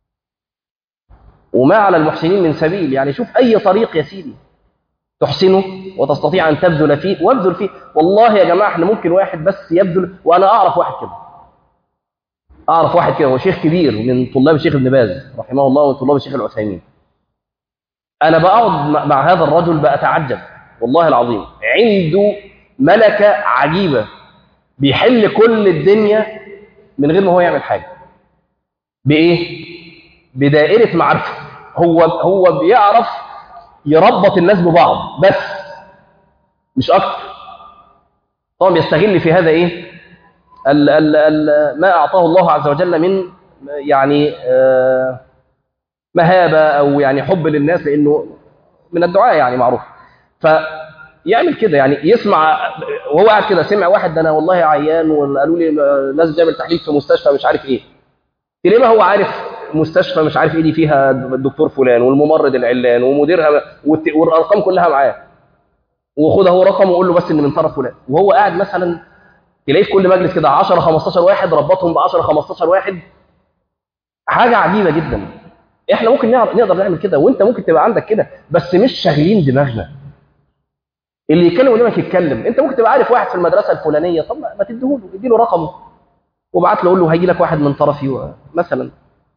وما على المحسنين من سبيل، يعني شوف اي طريق يا سيدي تحسنه وتستطيع ان تبذل فيه وابذل فيه. والله يا جماعه احنا ممكن واحد بس يبذل، وانا اعرف واحد كده، اعرف واحد كده هو شيخ كبير من طلاب الشيخ ابن باز رحمه الله ومن طلاب الشيخ العثيمين. انا بقعد مع هذا الرجل بأتعجب والله العظيم، عنده ملكه عجيبه، بيحل كل الدنيا من غير ما هو يعمل حاجه. بايه؟ بدائره معرفه. هو هو بيعرف يربط الناس ببعض بس مش اكتر. طبعا بيستغل في هذا ايه ال ال ال ما اعطاه الله عز وجل من يعني آه مهابه او يعني حب للناس، لانه من الدعاء يعني معروف. فيعمل كده، يعني يسمع وهو قاعد كده، سمع واحد ده انا والله عيان وقالوا لي لازم تعمل تحليل في مستشفى مش عارف ايه. ليه؟ ما هو عارف مستشفى مش عارف ايه دي فيها الدكتور فلان والممرض العلان ومديرها والارقام كلها معاه، وخد اهو رقم وقول له بس ان من طرف فلان. وهو قاعد مثلا تلاقيه في كل مجلس كده عشرة خمستاشر واحد ربطهم ب عشرة خمستاشر واحد. حاجه عجيبه جدا. احنا ممكن نقدر نعمل كده، وانت ممكن تبقى عندك كده، بس مش شاغلين دماغنا. اللي يتكلم قدامك يتكلم. انت ممكن تبقى عارف واحد في المدرسه الفلانيه، طب ما تديهوله، ادي له رقمه وابعت له قول له هيجي لك واحد من طرفي مثلا.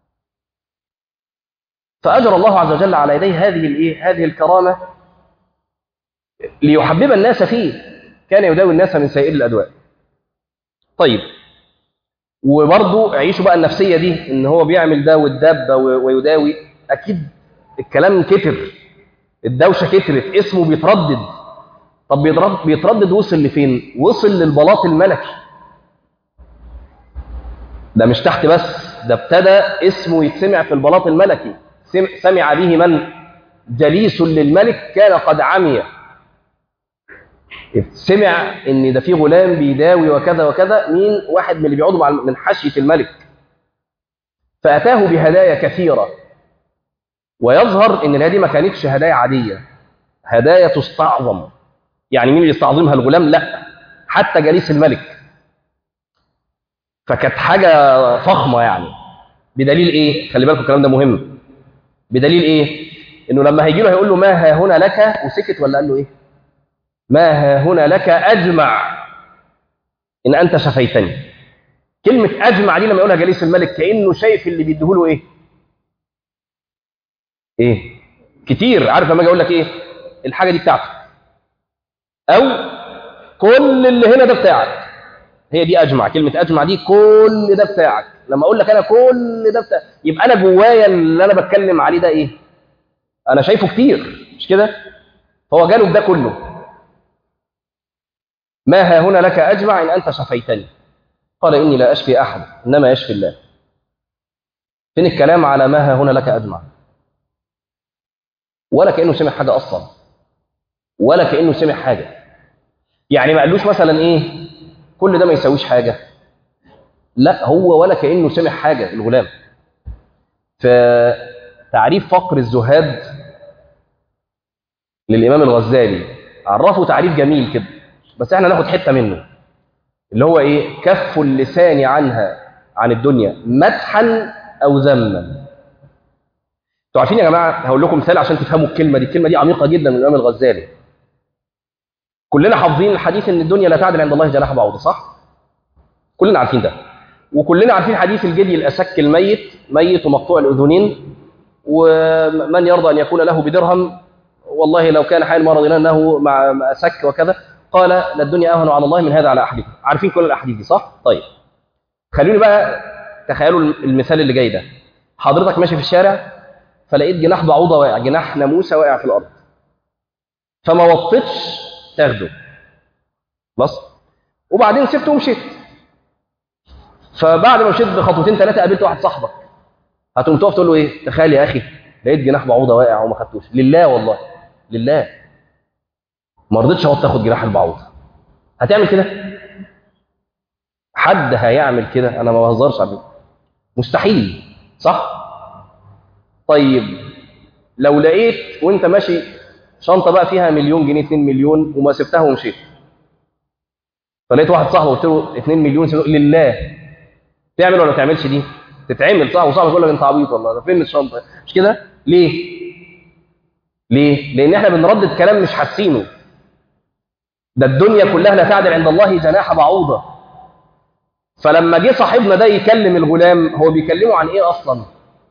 فاجر الله عز وجل على يديه هذه الايه هذه الكرامه ليحبب الناس فيه. كان يداوي الناس من سائر الادواء. طيب، وبرضه عيشوا بقى النفسيه دي، ان هو بيعمل ده والدابه ويداوي. اكيد الكلام كتر، الدوشه كترت، اسمه بيتردد. طب بيتردد, بيتردد وصل لفين؟ وصل للبلاط الملكي. ده مش تحت بس، ده ابتدى اسمه يتسمع في البلاط الملكي. سمع به من؟ جليس للملك كان قد عمي. سمع ان ده في غلام بيداوي وكذا وكذا. مين؟ واحد من اللي بيقعدوا من حشيه الملك. فاتاه بهدايا كثيره، ويظهر ان الهدايا ما كانتش هدايا عاديه، هدايا تستعظم. يعني مين اللي يستعظمها؟ الغلام؟ لا، حتى جليس الملك. فكانت حاجه فخمه يعني. بدليل ايه؟ خلي بالكم الكلام ده مهم. بدليل ايه؟ انه لما هيجي له هيقول له ما ها هنا لك، وسكت ولا قال له ايه؟ ما ها هنا لك اجمع ان انت شفيتني. كلمه اجمع دي لما يقولها جليس الملك كانه شايف اللي بيديهوله ايه؟ ايه؟ كتير. عارف لما اجي اقول لك ايه؟ الحاجه دي بتاعتك، او كل اللي هنا ده بتاعك. هي دي اجمع. كلمه اجمع دي كل ده بتاعك. لما اقول لك انا كل ده بتاعك، يبقى انا جوايا اللي انا بتكلم عليه ده ايه؟ انا شايفه كتير، مش كده؟ هو جاله ده كله. ما ها هنا لك اجمع ان انت شفيتني. قال اني لا اشفي احد انما يشفي الله. فين الكلام على ما ها هنا لك اجمع؟ ولا كانه سمع حاجه اصلا، ولا كانه سمع حاجه. يعني ما قالوش مثلا ايه كل ده ما يسويش حاجه، لا، هو ولا كانه سمع حاجه الغلام. فتعريف فقر الزهاد للامام الغزالي عرفه تعريف جميل كده، بس احنا ناخد حته منه، اللي هو ايه؟ كف اللسان عنها، عن الدنيا، مدحا او ذما. انتوا عارفين يا جماعه، هقول لكم مثال عشان تفهموا الكلمه دي. الكلمه دي عميقه جدا من الامام الغزالي. كلنا حافظين الحديث ان الدنيا لا تعدل عند الله جناح بعوضه، صح؟ كلنا عارفين ده. وكلنا عارفين حديث الجدي الاسك الميت، ميت ومقطوع الاذنين، ومن يرضى ان يكون له بدرهم والله لو كان حي ما رضينا انه مع اسك وكذا. قال لا الدنيا اهون على الله من هذا على احدكم. عارفين كل الاحاديث دي، صح؟ طيب، خلوني بقى تخيلوا المثال اللي جاي ده. حضرتك ماشي في الشارع فلقيت جناح بعوضه واقع، جناح ناموسه واقع في الارض، فما وطيتش تاخده، خلاص، وبعدين سبته ومشيت. فبعد ما مشيت بخطوتين ثلاثه قابلت واحد صاحبك، هتقوم تقف تقول له ايه؟ تخيل يا اخي لقيت جناح بعوضه واقع وما خدتوش، لله والله لله ما رضيتش اقعد تاخد جناح البعوضه. هتعمل كده؟ حد هيعمل كده؟ انا ما بهزرش على فكره، مستحيل، صح؟ طيب لو لقيت وانت ماشي شنطه بقى فيها مليون جنيه، اتنين مليون، وما سبتها ومشيت، فلقيت واحد صاحبه قلت له اتنين مليون لله، تعمل ولا ما تعملش دي؟ تتعمل صح. وصاحبك يقول لك انت عبيط والله، ده فين الشنطه؟ مش كده؟ ليه؟ ليه؟ لان احنا بنردد كلام مش حاسينه. ده الدنيا كلها لا تعدل عند الله جناح بعوضه. فلما جه صاحبنا ده يكلم الغلام، هو بيكلمه عن ايه اصلا؟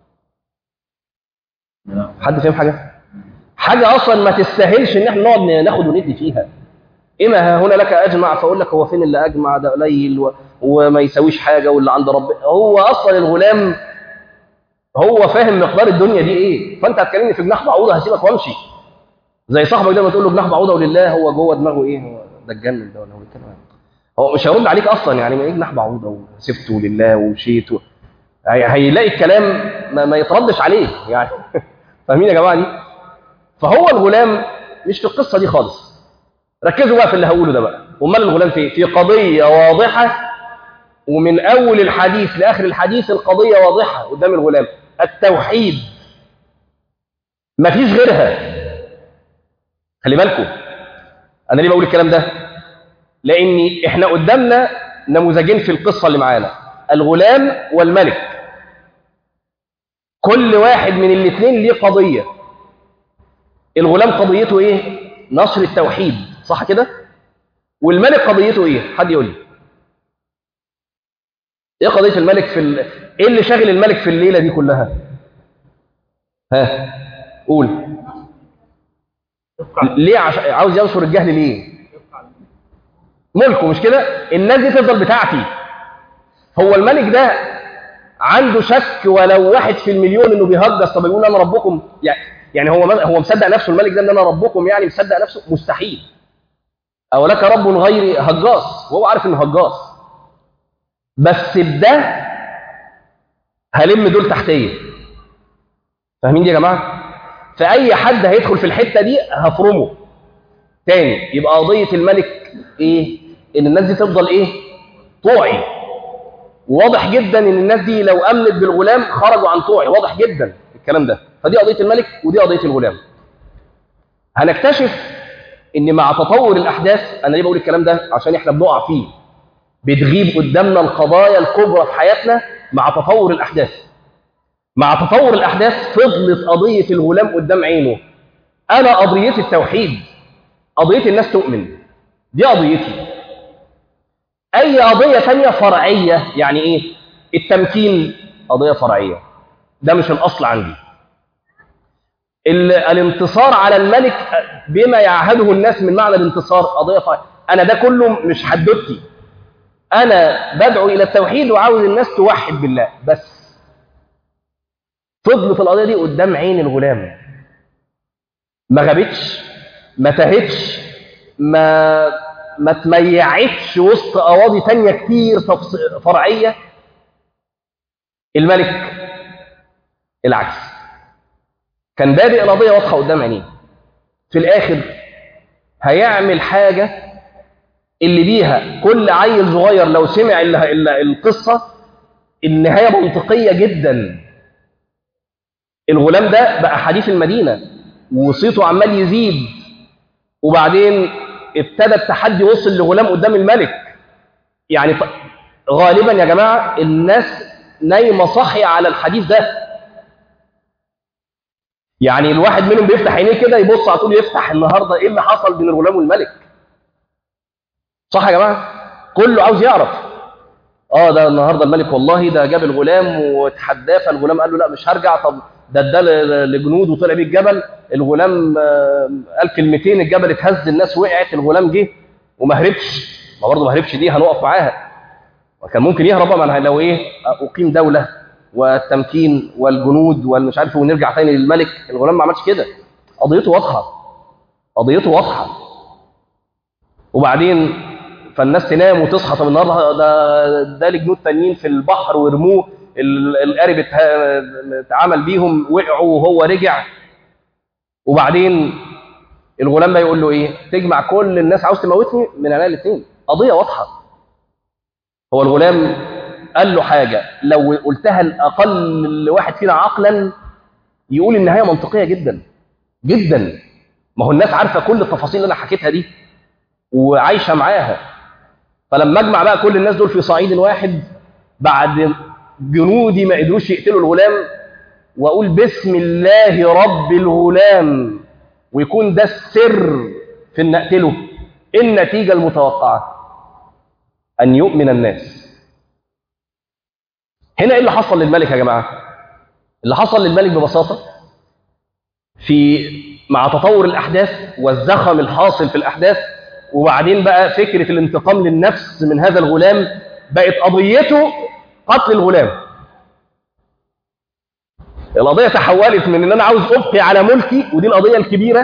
حد فاهم حاجه؟ حاجه اصلا ما تستاهلش ان احنا نقعد ناخد وندي فيها. اما هنا لك اجمع، فاقول لك هو فين اللي اجمع؟ ده قليل و... وما يساويش حاجه، واللي عند ربنا. هو اصلا الغلام هو فاهم مقدار الدنيا دي ايه. فانت هتكلمني في جناح بعوضه هسيبك وامشي. زي صاحبك ده ما تقول له جناح بعوضه ولله، هو جوه دماغه ايه؟ هو ده اتجنن ده ولا هو بيتكلم؟ هو مش هيرد عليك اصلا. يعني ما ايه جناح بعوضه وسبته لله ومشيت و... هيلاقي الكلام ما, ما يتردش عليه يعني. فاهمين يا جماعه دي؟ فهو الغلام مش في القصه دي خالص. ركزوا بقى في اللي هقوله ده بقى. امال الغلام في في قضيه واضحه، ومن اول الحديث لاخر الحديث القضيه واضحه قدام الغلام. التوحيد مفيش غيرها. خلي بالكم انا ليه بقول الكلام ده؟ لان احنا قدامنا نموذجين في القصه اللي معانا، الغلام والملك. كل واحد من الاثنين ليه قضيه. الغلام قضيته ايه؟ نشر التوحيد، صح كده؟ والملك قضيته ايه؟ حد يقول لي ايه قضيه الملك في ال... ايه اللي شاغل الملك في الليله دي كلها؟ ها قول. ليه عش... عاوز ينشر الجهل ليه؟ ملكه، مش كده؟ الناس دي تفضل بتاعتي. هو الملك ده عنده شك ولو واحد في المليون انه بيهجس؟ طب يقول انا ربكم؟ يعني هو هو مصدق نفسه الملك ده ان انا ربكم؟ يعني مصدق نفسه؟ مستحيل. او لك رب غيري؟ هجاص، وهو عارف انه هجاص. بس بده هلم دول تحتيه. فاهمين دي يا جماعه؟ فاي حد هيدخل في الحته دي هفرمه تاني. يبقى قضيه الملك ايه؟ ان الناس دي تفضل ايه؟ طوعي. واضح جدا ان الناس دي لو امنت بالغلام خرجوا عن طوعي، واضح جدا الكلام ده. فدي قضيه الملك ودي قضيه الغلام. هنكتشف ان مع تطور الاحداث، انا ليه بقول الكلام ده؟ عشان احنا بنقع فيه، بتغيب قدامنا القضايا الكبرى في حياتنا مع تطور الاحداث. مع تطور الاحداث فضلت قضيه الغلام قدام عينه. انا قضيتي التوحيد، قضيه الناس تؤمن، دي قضيتي. اي قضيه ثانيه فرعيه. يعني ايه؟ التمكين قضيه فرعيه، ده مش الاصل عندي. الانتصار على الملك بما يعهده الناس من معنى الانتصار قضيه فرعيه. انا ده كله مش حدوتي. انا بدعو الى التوحيد وعاوز الناس توحد بالله بس. فضلت القضيه دي قدام عين الغلام، ما غابتش، ما تهتش، ما ما تميعتش وسط قواضي تانية كتير فرعيه. الملك العكس، كان بادئ القضيه واضحه قدام عينيه. في الاخر هيعمل حاجه اللي بيها كل عيل صغير لو سمع القصه النهايه منطقيه جدا. الغلام ده بقى حديث المدينه وصيته عمال يزيد، وبعدين ابتدى التحدي وصل لغلام قدام الملك. يعني غالبا يا جماعه الناس نايمه صاحيه على الحديث ده. يعني الواحد منهم بيفتح عينيه كده يبص على طول، يفتح النهارده ايه اللي حصل بين الغلام والملك. صح يا جماعه؟ كله عاوز يعرف. اه ده النهارده الملك والله ده جاب الغلام وتحداه، فالغلام قال له لا مش هرجع. طب ده اداه لجنود وطلع بيه الجبل. الغلام قال كلمتين، الجبل اتهز، الناس وقعت، الغلام جه وما هربش. ما برضه ما هربش، دي هنقف معاها. وكان ممكن يهرب بقى لو ايه؟ اقيم دوله والتمكين والجنود والمش عارف ونرجع تاني للملك. الغلام ما عملش كده. قضيته واضحه، قضيته واضحه. وبعدين فالناس تنام وتصحى، طب النهارده ده ده لجنود تانيين في البحر ورموه، القارب اتعامل بيهم وقعوا وهو رجع. وبعدين الغلام بقى يقول له ايه؟ تجمع كل الناس عاوز تموتني من انا الاثنين. قضيه واضحه. هو الغلام قال له حاجه لو قلتها الاقل واحد فينا عقلا يقول النهايه منطقيه جدا جدا. ما هو الناس عارفه كل التفاصيل اللي انا حكيتها دي وعايشه معاها. فلما اجمع بقى كل الناس دول في صعيد واحد بعد جنودي ما قدروش يقتلوا الغلام، واقول بسم الله رب الغلام، ويكون ده السر في ان اقتله، النتيجه المتوقعه ان يؤمن الناس. هنا ايه اللي حصل للملك يا جماعه؟ اللي حصل للملك ببساطه في مع تطور الاحداث والزخم الحاصل في الاحداث، وبعدين بقى فكره الانتقام للنفس من هذا الغلام بقت قضيته قتل الغلام. القضيه تحولت من ان انا عاوز ابقي على ملكي، ودي القضيه الكبيره،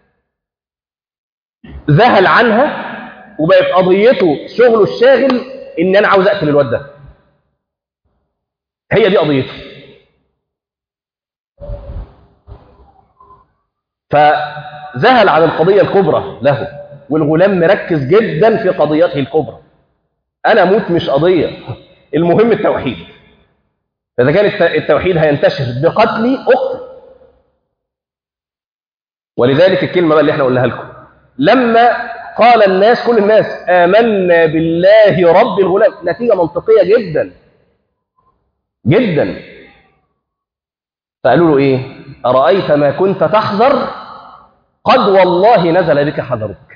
ذهل عنها وبقت قضيته شغله الشاغل ان انا عاوز اقتل الواد ده. هي دي قضيته. فذهل عن القضيه الكبرى له، والغلام مركز جدا في قضيته الكبرى. انا اموت مش قضيه، المهم التوحيد. فاذا كان التوحيد هينتشر بقتلي اقتل. ولذلك الكلمه بقى اللي احنا قلناها لكم، لما قال الناس كل الناس آمنا بالله رب الغلام، نتيجة منطقية جدا جدا. فقالوا له إيه؟ أرأيت ما كنت تحذر قد والله نزل بك حذرك.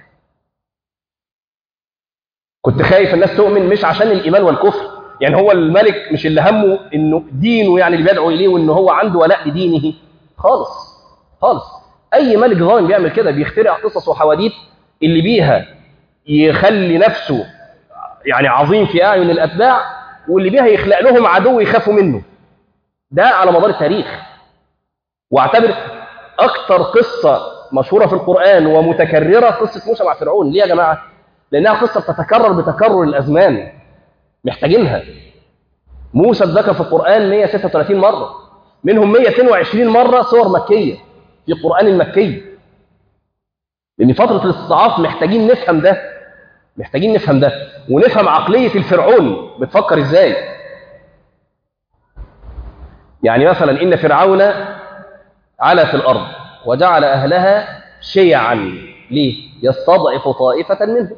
كنت خايف الناس تؤمن مش عشان الإيمان والكفر، يعني هو الملك مش اللي همه إنه دينه يعني اللي بيدعو إليه وإنه هو عنده ولاء لدينه خالص خالص. أي ملك ظالم بيعمل كده، بيخترع قصص وحواديت اللي بيها يخلي نفسه يعني عظيم في أعين الأتباع، واللي بيها يخلق لهم عدو يخافوا منه. ده على مدار التاريخ. واعتبر أكثر قصة مشهورة في القرآن ومتكررة قصة موسى مع فرعون. ليه يا جماعة؟ لأنها قصة بتتكرر بتكرر الأزمان، محتاجينها. موسى اتذكر في القرآن مئة وستة وثلاثين مرة، منهم مئة واثنين وعشرين مرة صور مكية في القرآن المكي. لأن فترة الاستضعاف محتاجين نفهم ده، محتاجين نفهم ده ونفهم عقلية الفرعون بتفكر إزاي. يعني مثلا إن فرعون علا في الأرض وجعل أهلها شيعا، ليه؟ يستضعف طائفة منهم.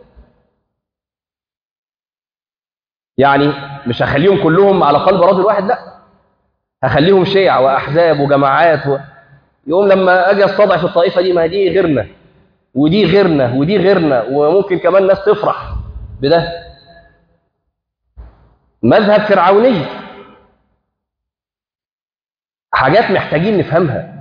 يعني مش هخليهم كلهم على قلب رجل واحد، لا، هخليهم شيع وأحزاب وجماعات و... يوم لما أجي أستضعف الطائفة دي، ما دي غيرنا ودي غيرنا ودي غيرنا، وممكن كمان ناس تفرح بده. مذهب فرعوني، حاجات محتاجين نفهمها.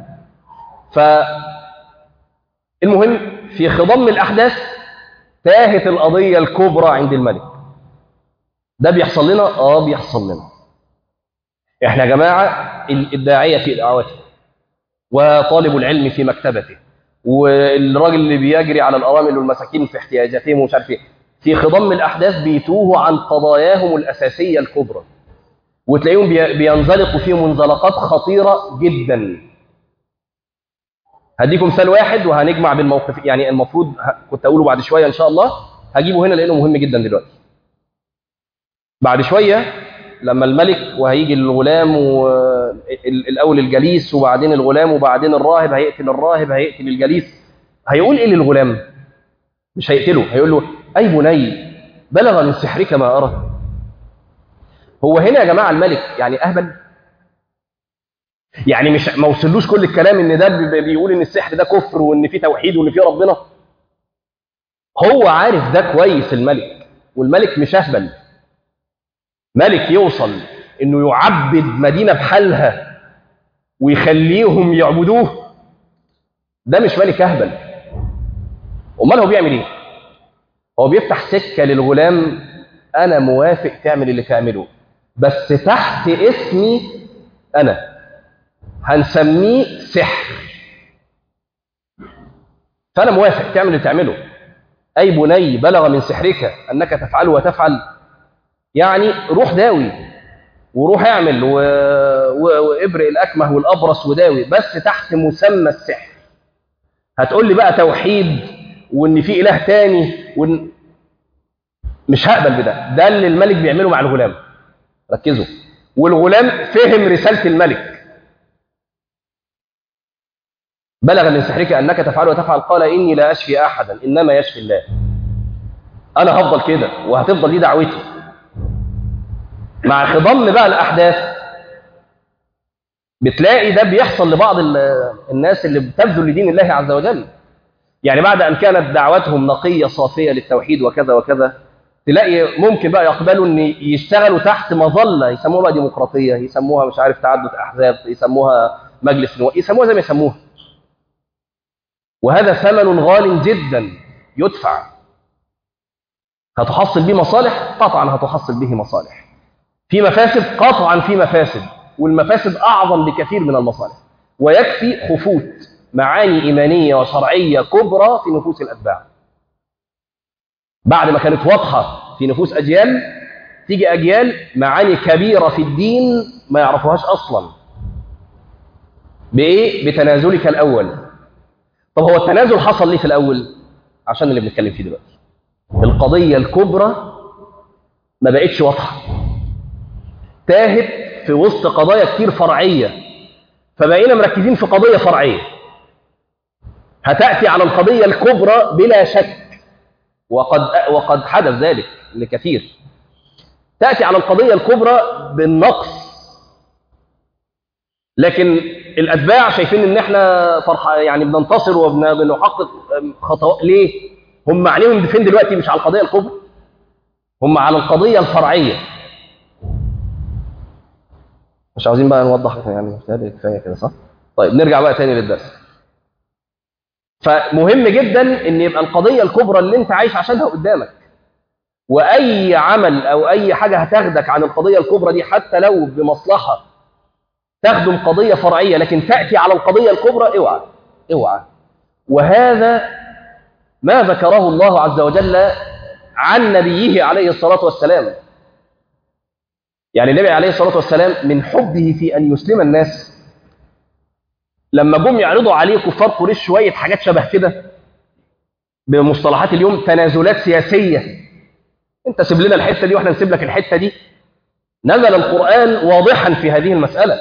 فالمهم في خضم الأحداث تاهت القضية الكبرى عند الملك. ده بيحصل لنا؟ آه بيحصل لنا. إحنا يا جماعة الداعية في دعوته، وطالب العلم في مكتبته، والراجل اللي بيجري على الأرامل والمساكين في احتياجاتهم ومش عارف ايه، في خضم الأحداث بيتوهوا عن قضاياهم الأساسية الكبرى، وتلاقيهم بينزلقوا في منزلقات خطيرة جدا. هديكم مثال واحد وهنجمع بالموقف، يعني المفروض كنت أقوله بعد شوية إن شاء الله، هجيبه هنا لأنه مهم جدا دلوقتي. بعد شوية لما الملك وهيجي الغلام، والأول الجليس وبعدين الغلام وبعدين الراهب، هيقتل الراهب هيقتل الجليس، هيقول إيه للغلام؟ مش هيقتله، هيقول له أي بني بلغ من سحرك ما أرى. هو هنا يا جماعة الملك يعني أهبل؟ يعني مش ما وصلوش كل الكلام ان ده بيقول ان السحر ده كفر وان في توحيد وان في ربنا؟ هو عارف ده كويس الملك، والملك مش اهبل. ملك يوصل انه يعبد مدينة بحالها ويخليهم يعبدوه، ده مش ملك اهبل. امال هو بيعمل ايه؟ هو بيفتح سكة للغلام، انا موافق تعمل اللي تعمله بس تحت اسمي انا، هنسميه سحر، فأنا موافق تعمل اللي تعمله. أي بني بلغ من سحرك أنك تفعل وتفعل، يعني روح داوي وروح اعمل و... و... وابرئ الأكمه والأبرص وداوي، بس تحت مسمى السحر. هتقول لي بقى توحيد وإن في إله تاني وإن... مش هقبل بده. ده اللي الملك بيعمله مع الغلام، ركزوا. والغلام فهم رسالة الملك. بلغ من سحرك أنك تفعل وتفعل، قال إني لا أشفي أحدا إنما يشفي الله. انا هفضل كده وهتفضل دي دعوتي. مع خضم بقى الاحداث بتلاقي ده بيحصل لبعض الناس اللي بتبذل لدين الله عز وجل. يعني بعد ان كانت دعوتهم نقيه صافيه للتوحيد وكذا وكذا، تلاقي ممكن بقى يقبلوا ان يشتغلوا تحت مظله يسموها بقى ديمقراطيه، يسموها مش عارف تعدد احزاب، يسموها مجلس نواب، يسموها زي ما يسموها. وهذا ثمن غال جدا يدفع. هتحصل به مصالح؟ قطعا هتحصل به مصالح. في مفاسد؟ قطعا في مفاسد، والمفاسد اعظم بكثير من المصالح. ويكفي خفوت معاني ايمانيه وشرعيه كبرى في نفوس الاتباع. بعد ما كانت واضحه في نفوس اجيال، تيجي اجيال معاني كبيره في الدين ما يعرفوهاش اصلا. بايه؟ بتنازلك الاول. طب هو التنازل حصل ليه في الاول؟ عشان اللي بنتكلم فيه دلوقتي، القضيه الكبرى ما بقتش واضحه، تاهت في وسط قضايا كتير فرعيه، فبقينا مركزين في قضيه فرعيه هتاتي على القضيه الكبرى بلا شك، وقد وقد حدث ذلك لكثير. تاتي على القضيه الكبرى بالنقص، لكن الاتباع شايفين ان احنا فرحه يعني بننتصر وبنحقق خطوات. ليه؟ هم عليهم فين دلوقتي؟ مش على القضيه الكبرى، هم على القضيه الفرعيه. مش عاوزين بقى نوضح يعني، كفايه كده صح؟ طيب نرجع بقى تاني للدرس. فمهم جدا ان يبقى القضيه الكبرى اللي انت عايش عشانها قدامك، واي عمل او اي حاجه هتاخدك عن القضيه الكبرى دي حتى لو بمصلحه تخدم قضيه فرعيه لكن تاتي على القضيه الكبرى، اوعى اوعى. وهذا ما ذكره الله عز وجل عن نبيه عليه الصلاه والسلام. يعني النبي عليه الصلاه والسلام من حبه في ان يسلم الناس، لما جم يعرضوا عليه كفار قريش شويه حاجات شبه كده بمصطلحات اليوم، تنازلات سياسيه، انت سيب لنا الحته دي واحنا نسيب لك الحته دي، نزل القرآن واضحا في هذه المسألة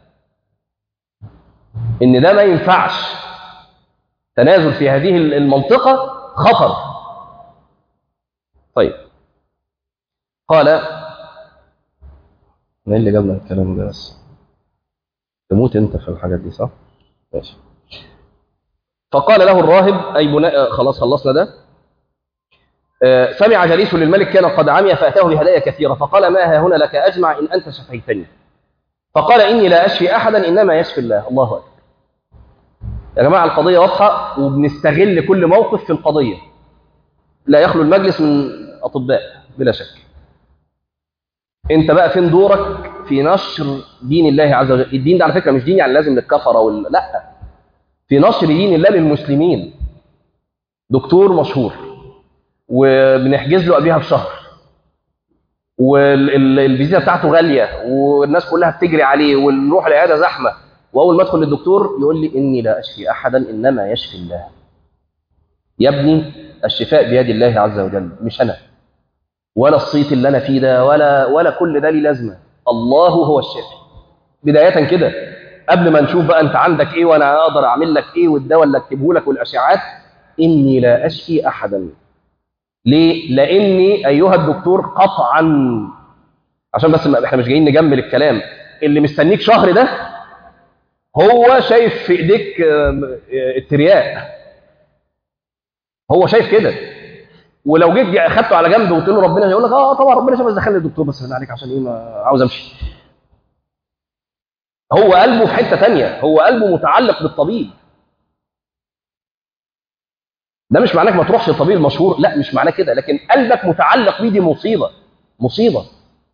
ان ده ما ينفعش. تنازل في هذه المنطقة خطر. طيب قال مين اللي جاب لك الكلام ده؟ بس تموت انت في الحاجات دي صح؟ ماشي. فقال له الراهب اي بناء، خلاص خلصنا ده. آه سمع جليس للملك كان قد عمي فاتاه بهدايا كثيره، فقال ما ها هنا لك اجمع ان انت شفيتني. فقال اني لا اشفي احدا انما يشفي الله. الله اكبر. يا جماعه القضيه واضحه، وبنستغل كل موقف في القضيه. لا يخلو المجلس من اطباء بلا شك. انت بقى فين دورك في نشر دين الله عز وجل؟ الدين ده على فكره مش دين يعني لازم للكفره وال... لا، في نشر دين الله للمسلمين. دكتور مشهور وبنحجز له قبلها بشهر، والفيزا بتاعته غاليه والناس كلها بتجري عليه، ونروح العياده زحمه، واول ما ادخل للدكتور يقول لي اني لا اشفي احدا انما يشفي الله. يا ابني الشفاء بيد الله عز وجل، مش انا ولا الصيت اللي انا فيه ده ولا ولا كل ده ليه لازمه. الله هو الشافي بدايه كده، قبل ما نشوف بقى انت عندك ايه وانا اقدر اعمل لك ايه والدواء اللي اكتبه لك والاشعاعات. اني لا اشفي احدا. ليه؟ لاني ايها الدكتور قطعا، عشان بس احنا مش جايين نجمل الكلام، اللي مستنيك شهر ده هو شايف في ايديك الترياق، هو شايف كده. ولو جيت اخدته على جنب وقلت له ربنا، يقول لك اه طبعا ربنا شاف، بس دخلني الدكتور بس عليك عشان ايه، ما عاوز امشي. هو قلبه في حته ثانيه، هو قلبه متعلق بالطبيب. ده مش معناه ما تروحش للطبيب المشهور، لا مش معناه كده، لكن قلبك متعلق بيه، دي مصيبه مصيبه.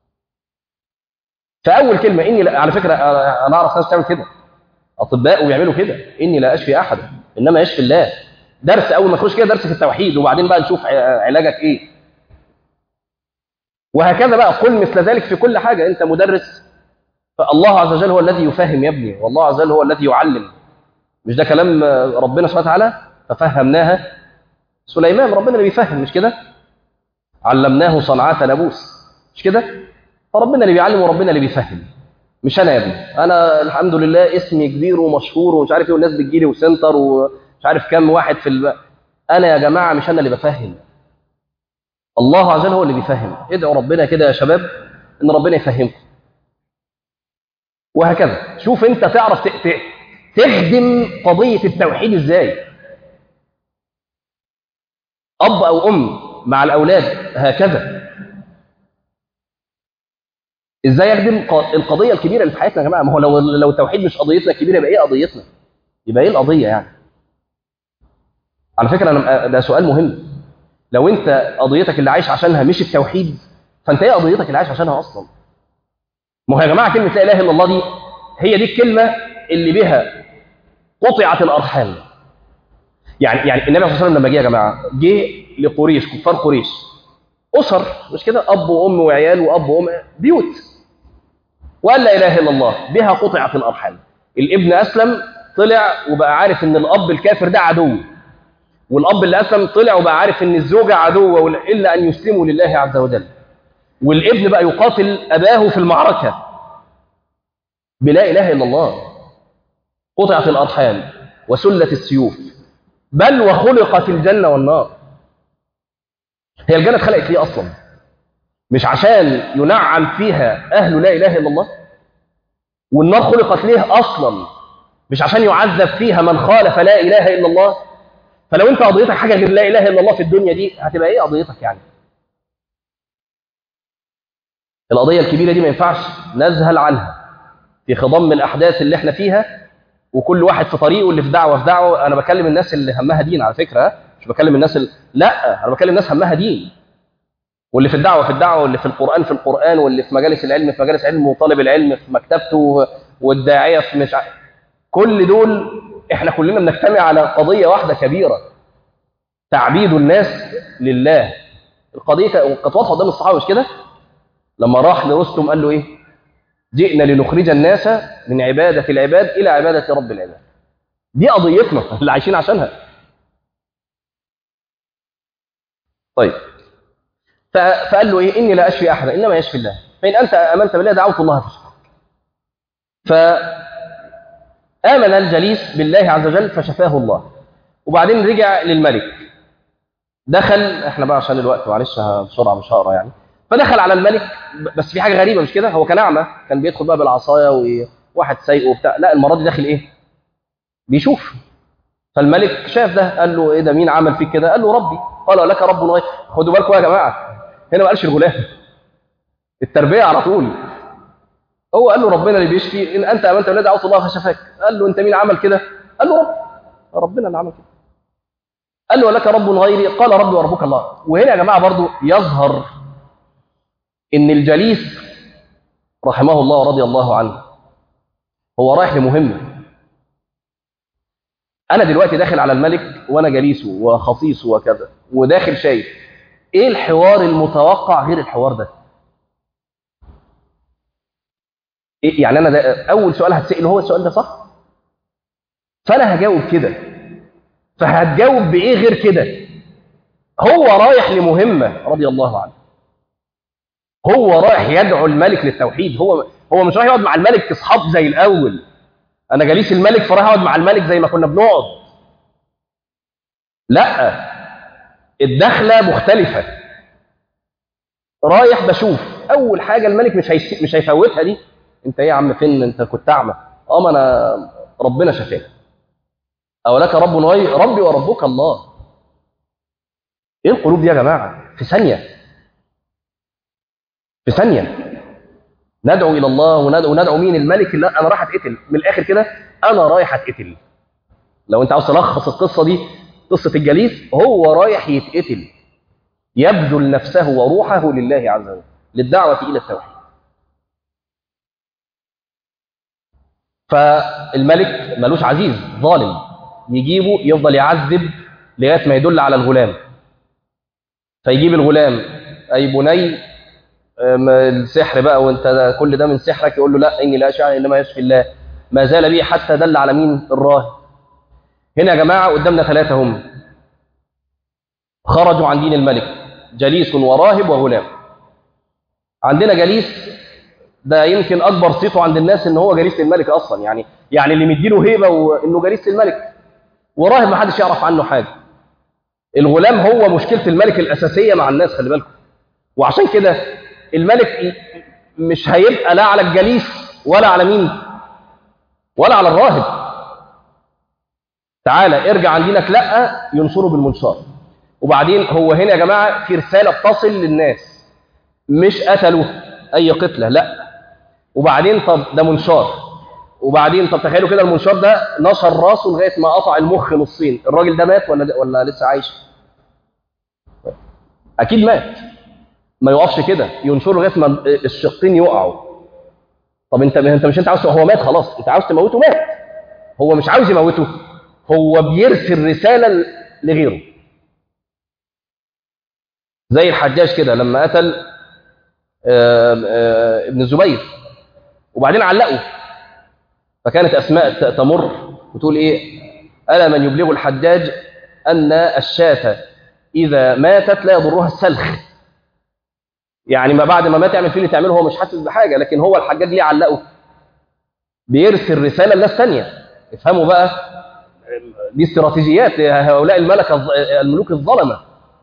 فاول كلمه اني لا، على فكره انا اعرف ناس تعمل كده، اطباء وبيعملوا كده، اني لا اشفي احدا انما يشفي الله. درس اول ما تخش كده درس في التوحيد، وبعدين بقى نشوف علاجك ايه. وهكذا بقى قل مثل ذلك في كل حاجه. انت مدرس، فالله عز وجل هو الذي يفهم يا ابني، والله عز وجل هو الذي يعلم. مش ده كلام ربنا سبحانه وتعالى؟ ففهمناها سليمان، ربنا اللي بيفهم، مش كده؟ علمناه صنعة لبوس، مش كده؟ فربنا اللي بيعلم وربنا اللي بيفهم، مش انا يا ابني. انا الحمد لله اسمي كبير ومشهور ومش عارف ايه، والناس بتجيلي وسنتر، و... مش عارف كام واحد في الب... انا يا جماعه مش انا اللي بفهم. الله عز وجل هو اللي بيفهم. ادعوا ربنا كده يا شباب ان ربنا يفهمكم، وهكذا. شوف انت تعرف تخدم قضية التوحيد ازاي. اب او ام مع الاولاد هكذا، ازاي يخدم القضية الكبيرة اللي في حياتنا يا جماعة. ما هو لو لو التوحيد مش قضيتنا الكبيرة يبقى ايه قضيتنا؟ يبقى ايه القضية يعني؟ على فكرة أنا ده سؤال مهم. لو انت قضيتك اللي عايش عشانها مش التوحيد، فانت ايه قضيتك اللي عايش عشانها اصلا؟ ما هو يا جماعة كلمة لا اله الا الله دي هي دي الكلمة اللي بها قطعت الارحام. يعني يعني النبي صلى الله عليه وسلم لما جه يا جماعة جه لقريش، كفار قريش، اسر مش كده، اب وام وعيال واب وام، بيوت، وقال لا اله الا الله بها قطعت الارحام. الابن اسلم طلع وبقى عارف ان الاب الكافر ده عدو، والاب اللي اسلم طلع وبقى عارف ان الزوجه عدوه الا ان يسلموا لله عز وجل، والابن بقى يقاتل اباه في المعركه بلا اله الا الله. قطعت الارحام وسلت السيوف، بل وخلقت الجنه والنار. هي الجنه اتخلقت ليه اصلا؟ مش عشان ينعم فيها اهل لا اله الا الله؟ والنار خلقت ليه اصلا؟ مش عشان يعذب فيها من خالف لا اله الا الله؟ فلو انت قضيتك حاجه غير لا اله الا الله في الدنيا دي هتبقى ايه قضيتك يعني؟ القضيه الكبيره دي ما ينفعش نذهل عنها في خضم الاحداث اللي احنا فيها، وكل واحد في طريقه، اللي في دعوه في دعوه. انا بكلم الناس اللي همها دين على فكره، مش بكلم الناس اللي... لا، انا بكلم الناس همها دين، واللي في الدعوه في الدعوه، واللي في القران في القران، واللي في مجالس العلم في مجالس علم، وطالب العلم في مكتبته، والداعيه في مش ع... كل دول احنا كلنا بنجتمع على قضيه واحده كبيره، تعبيد الناس لله. القضيه كانت واضحه قدام الصحابه مش كده؟ لما راح لرستم قال له ايه؟ جئنا لنخرج الناس من عباده العباد الى عباده رب العباد. دي قضيتنا اللي عايشين عشانها. طيب، فقال له ايه؟ اني لا اشفي احدا انما يشفي الله، فان انت امنت بالله دعوت الله فشفاك. فامن الجليس بالله عز وجل فشفاه الله، وبعدين رجع للملك. دخل، احنا بقى عشان الوقت معلش بسرعه مش هقرا يعني. فدخل على الملك، بس في حاجه غريبه مش كده؟ هو كان اعمى، كان بيدخل بقى بالعصايه وواحد سايقه وبتاع، لا المره دي داخل ايه؟ بيشوف. فالملك شاف ده، قال له ايه ده؟ مين عمل فيك كده؟ قال له ربي. قال لك رب غير. خدوا بالكم يا جماعه، هنا ما قالش الغلام، التربيه على طول. هو قال له ربنا اللي بيشفي، ان انت امنت بالله دعوت الله فشفاك. قال له انت مين عمل كده؟ قال له رب، ربنا اللي عمل كده. قال له لك رب غيري؟ قال ربي وربك الله. وهنا يا جماعه برضو يظهر ان الجليس رحمه الله ورضي الله عنه هو رايح لمهمه. انا دلوقتي داخل على الملك وانا جليسه وخصيصه وكذا، وداخل شايف ايه الحوار المتوقع غير الحوار ده؟ إيه يعني؟ انا ده اول سؤال هتسأله هو السؤال ده صح؟ فانا هجاوب كده، فهتجاوب بايه غير كده؟ هو رايح لمهمه رضي الله عنه، هو رايح يدعو الملك للتوحيد. هو هو مش رايح يقعد مع الملك كاصحاب زي الاول، انا جليس الملك فرايح اقعد مع الملك زي ما كنا بنقعد. لا، الدخله مختلفه. رايح بشوف اول حاجه الملك مش هيس... مش هيفوتها دي. انت ايه يا عم؟ فين انت كنت اعمى؟ اه ما انا ربنا شفاك. او لك رب غير ربي وربك الله. ايه القلوب دي يا جماعه؟ في ثانيه، في ثانيه ندعو الى الله وندعو, وندعو مين؟ الملك اللي انا رايح اتقتل. من الاخر كده انا رايح اتقتل. لو انت عاوز تلخص القصه دي، قصه الجليس، هو رايح يتقتل، يبذل نفسه وروحه لله عز وجل للدعوه الى التوحيد. فالملك ملوش عزيز، ظالم، يجيبه يفضل يعذب لغايه ما يدل على الغلام. فيجيب الغلام، اي بني السحر بقى، وانت كل ده من سحرك؟ يقول له لا، اني لا اشاء انما يشفي الله. ما زال به حتى دل على مين؟ الراهب. هنا يا جماعه قدامنا ثلاثه هم خرجوا عن دين الملك: جليس وراهب وغلام. عندنا جليس ده يمكن اكبر صيته عند الناس ان هو جليس للملك اصلا، يعني يعني اللي مديله هيبه وانه جليس للملك. وراهب ما حدش يعرف عنه حاجه. الغلام هو مشكلة الملك الأساسية مع الناس، خلي بالكم. وعشان كده الملك مش هيبقى لا على الجليس ولا على مين ولا على الراهب. تعالى ارجع عن دينك، لا، ينصره بالمنشار. وبعدين هو هنا يا جماعة في رسالة بتصل للناس، مش قتلوا أي قتلة، لا. وبعدين طب ده منشار، وبعدين طب تخيلوا كده المنشار ده نشر راسه لغاية ما قطع المخ نصين، الراجل ده مات ولا ولا لسه عايش؟ أكيد مات. ما يقفش كده، ينشره لغاية ما الشقين يقعوا. طب انت انت مش انت عاوز، هو مات خلاص، انت عاوز تموته، مات. هو مش عاوز يموته، هو بيرسل رسالة لغيره. زي الحجاج كده لما قتل آآ آآ ابن الزبير وبعدين علقه، فكانت أسماء تمر وتقول إيه: ألا من يبلغ الحجاج أن الشاة إذا ماتت لا يضرها السلخ. يعني ما بعد ما مات يعمل فيه اللي تعمله، هو مش حاسس بحاجة، لكن هو الحجاج ليه علقه؟ بيرسل رسالة لناس ثانية. افهموا بقى، دي استراتيجيات هؤلاء الملك الملوك الظلمة.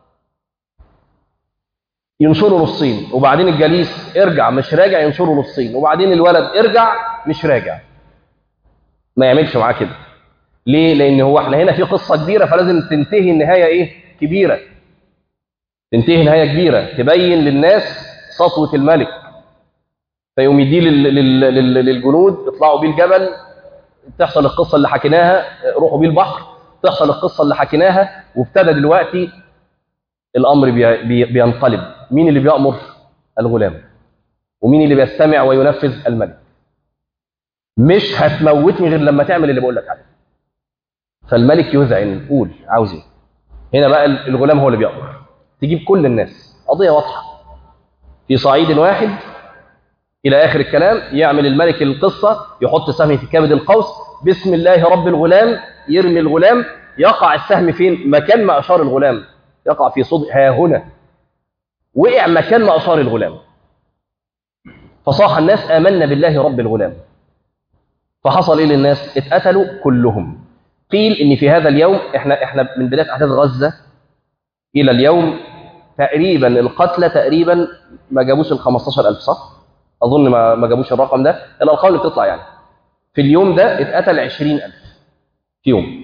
ينشروا نصين، وبعدين الجليس ارجع مش راجع ينشروا نصين، وبعدين الولد ارجع مش راجع. ما يعملش معاه كده. ليه؟ لأن هو احنا هنا في قصة كبيرة، فلازم تنتهي النهاية ايه؟ كبيرة. تنتهي نهاية كبيرة تبين للناس سطوة الملك. فيقوم يديه للجنود يطلعوا بيه الجبل، تحصل القصة اللي حكيناها، روحوا بيه البحر، تحصل القصة اللي حكيناها، وابتدى دلوقتي الأمر بي بي بينقلب. مين اللي بيأمر؟ الغلام. ومين اللي بيستمع وينفذ؟ الملك. مش هتموتني غير لما تعمل اللي بقول لك عليه. فالملك يذعن، قول عاوز ايه. هنا بقى الغلام هو اللي بيأمر. تجيب كل الناس، قضية واضحة في صعيد واحد إلى آخر الكلام. يعمل الملك القصة، يحط سهم في كبد القوس، بسم الله رب الغلام، يرمي الغلام، يقع السهم فين؟ مكان ما أشار الغلام، يقع في صدق، ها هنا وقع مكان ما أشار الغلام. فصاح الناس آمنا بالله رب الغلام. فحصل إيه للناس؟ اتقتلوا كلهم. قيل إن في هذا اليوم، إحنا إحنا من بداية أحداث غزة إلى اليوم تقريبا القتلى تقريبا ما جابوش ال خمستاشر ألف، صح؟ أظن ما ما جابوش الرقم ده، الأرقام اللي بتطلع يعني. في اليوم ده اتقتل عشرين ألف في يوم.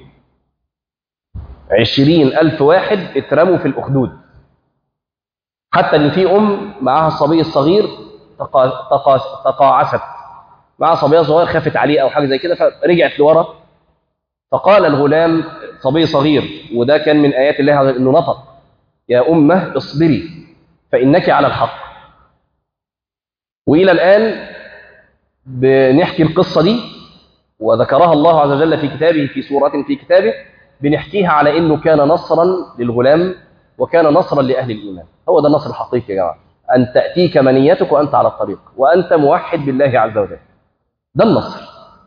عشرين ألف واحد اترموا في الأخدود. حتى إن في أم معها الصبي الصغير تقا... تقا... تقاعست، معها صبية صغير خافت عليه أو حاجة زي كده، فرجعت لورا. فقال الغلام، صبي صغير، وده كان من آيات الله إنه نطق: يا أمه اصبري فإنك على الحق. وإلى الآن بنحكي القصة دي، وذكرها الله عز وجل في كتابه، في سورة في كتابه، بنحكيها على إنه كان نصرا للغلام وكان نصرا لأهل الإيمان. هو ده النصر الحقيقي يا جماعة، أن تأتيك منيتك وأنت على الطريق وأنت موحد بالله عز وجل. ده النصر.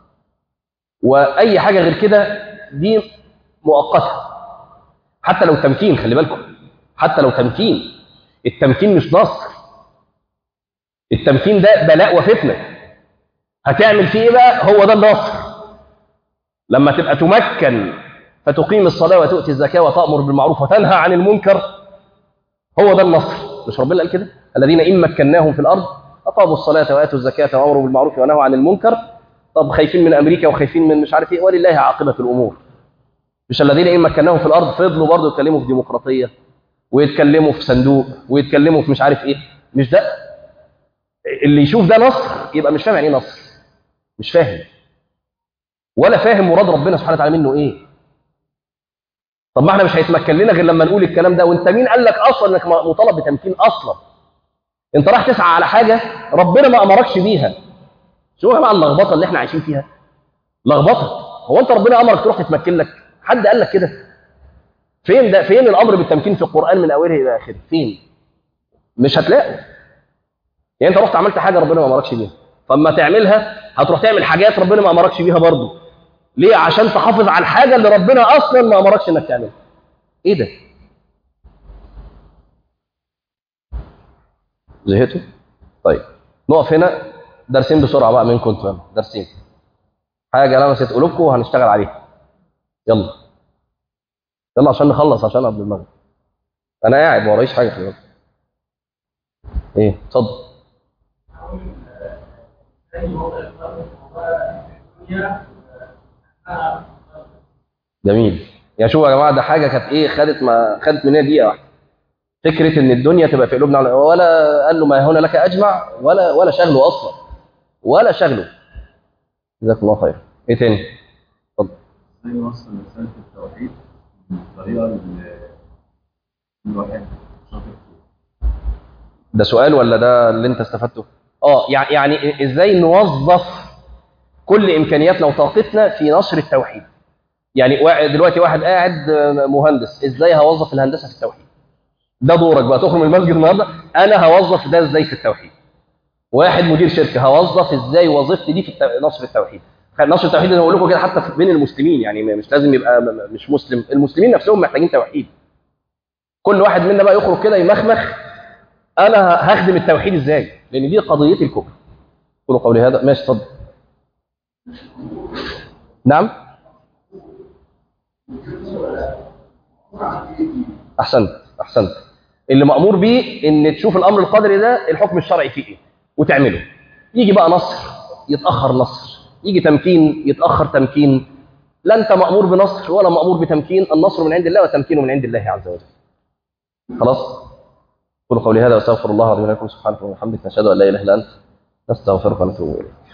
وأي حاجة غير كده دي مؤقتة. حتى لو تمكين، خلي بالكم، حتى لو تمكين، التمكين مش نصر. التمكين ده بلاء وفتنة. هتعمل فيه ايه بقى؟ هو ده النصر. لما تبقى تمكن فتقيم الصلاة وتؤتي الزكاة وتأمر بالمعروف وتنهى عن المنكر، هو ده النصر. مش ربنا قال كده؟ الذين إن مكناهم في الأرض أقاموا الصلاة وآتوا الزكاة وأمروا بالمعروف ونهوا عن المنكر. طب خايفين من أمريكا وخايفين من مش عارف إيه، ولله عاقبة الأمور. مش الذين إن مكناهم في الأرض فضلوا برضه يتكلموا في ديمقراطية ويتكلموا في صندوق ويتكلموا في مش عارف إيه. مش ده اللي يشوف ده نصر يبقى مش فاهم يعني إيه نصر، مش فاهم ولا فاهم مراد ربنا سبحانه وتعالى منه ايه. طب ما احنا مش هيتمكن لنا غير لما نقول الكلام ده. وانت مين قال لك اصلا انك مطالب بتمكين اصلا؟ انت راح تسعى على حاجه ربنا ما امركش بيها. شو يا جماعه اللخبطه اللي احنا عايشين فيها؟ لخبطه. هو انت ربنا امرك تروح تتمكن لك؟ حد قال لك كده؟ فين ده؟ فين الامر بالتمكين في القران من اوله الى اخره؟ فين؟ مش هتلاقي. يعني انت رحت عملت حاجه ربنا ما امركش بيها، فاما تعملها هتروح تعمل حاجات ربنا ما امركش بيها برضه. ليه؟ عشان تحافظ على الحاجة اللي ربنا أصلا ما أمركش إنك تعملها. إيه ده؟ زهقتوا؟ طيب نقف هنا. درسين بسرعة بقى منكم انتوا، درسين. حاجة لمست قلوبكم وهنشتغل عليها. يلا. يلا عشان نخلص عشان قبل المغرب. انا قاعد ما ورايش حاجه، خلي بالك. ايه اتفضل. جميل. يعني شوفوا يا جماعه، ده حاجه كانت ايه، خدت ما خدت مننا دقيقه واحده. فكره ان الدنيا تبقى في قلوبنا، ولا قال له ما هنا لك اجمع، ولا ولا شغله اصلا، ولا شغله. جزاك الله خير. ايه تاني؟ اتفضل. ازاي نوصل رسالة التوحيد بالطريقة اللي الواحد شاطر فيها؟ ده سؤال ولا ده اللي انت استفدته؟ اه يعني يعني ازاي نوظف كل امكانياتنا وطاقتنا في نشر التوحيد. يعني واحد دلوقتي، واحد قاعد مهندس، ازاي هوظف الهندسه في التوحيد؟ ده دورك بقى، تخرج من المسجد النهارده انا هوظف ده ازاي في التوحيد. واحد مدير شركه، هوظف ازاي وظيفتي دي في التو... نشر التوحيد. نشر التوحيد انا بقول لكم كده حتى بين المسلمين، يعني مش لازم يبقى مش مسلم، المسلمين نفسهم محتاجين توحيد. كل واحد منا بقى يخرج كده يمخمخ، انا هخدم التوحيد ازاي، لان دي قضيتي الكبرى. قولوا قولي هذا. ماشي اتفضل. نعم. احسنت احسنت. اللي مأمور بيه ان تشوف الامر القدري ده الحكم الشرعي فيه ايه وتعمله. يجي بقى نصر يتاخر نصر، يجي تمكين يتاخر تمكين، لا انت مأمور بنصر ولا مأمور بتمكين، النصر من عند الله وتمكينه من عند الله عز وجل. خلاص. قولوا قولي هذا واستغفر الله العظيم لكم. سبحانك وبحمدك، نشهد ان لا اله الا انت، نستغفرك ونتوب اليك.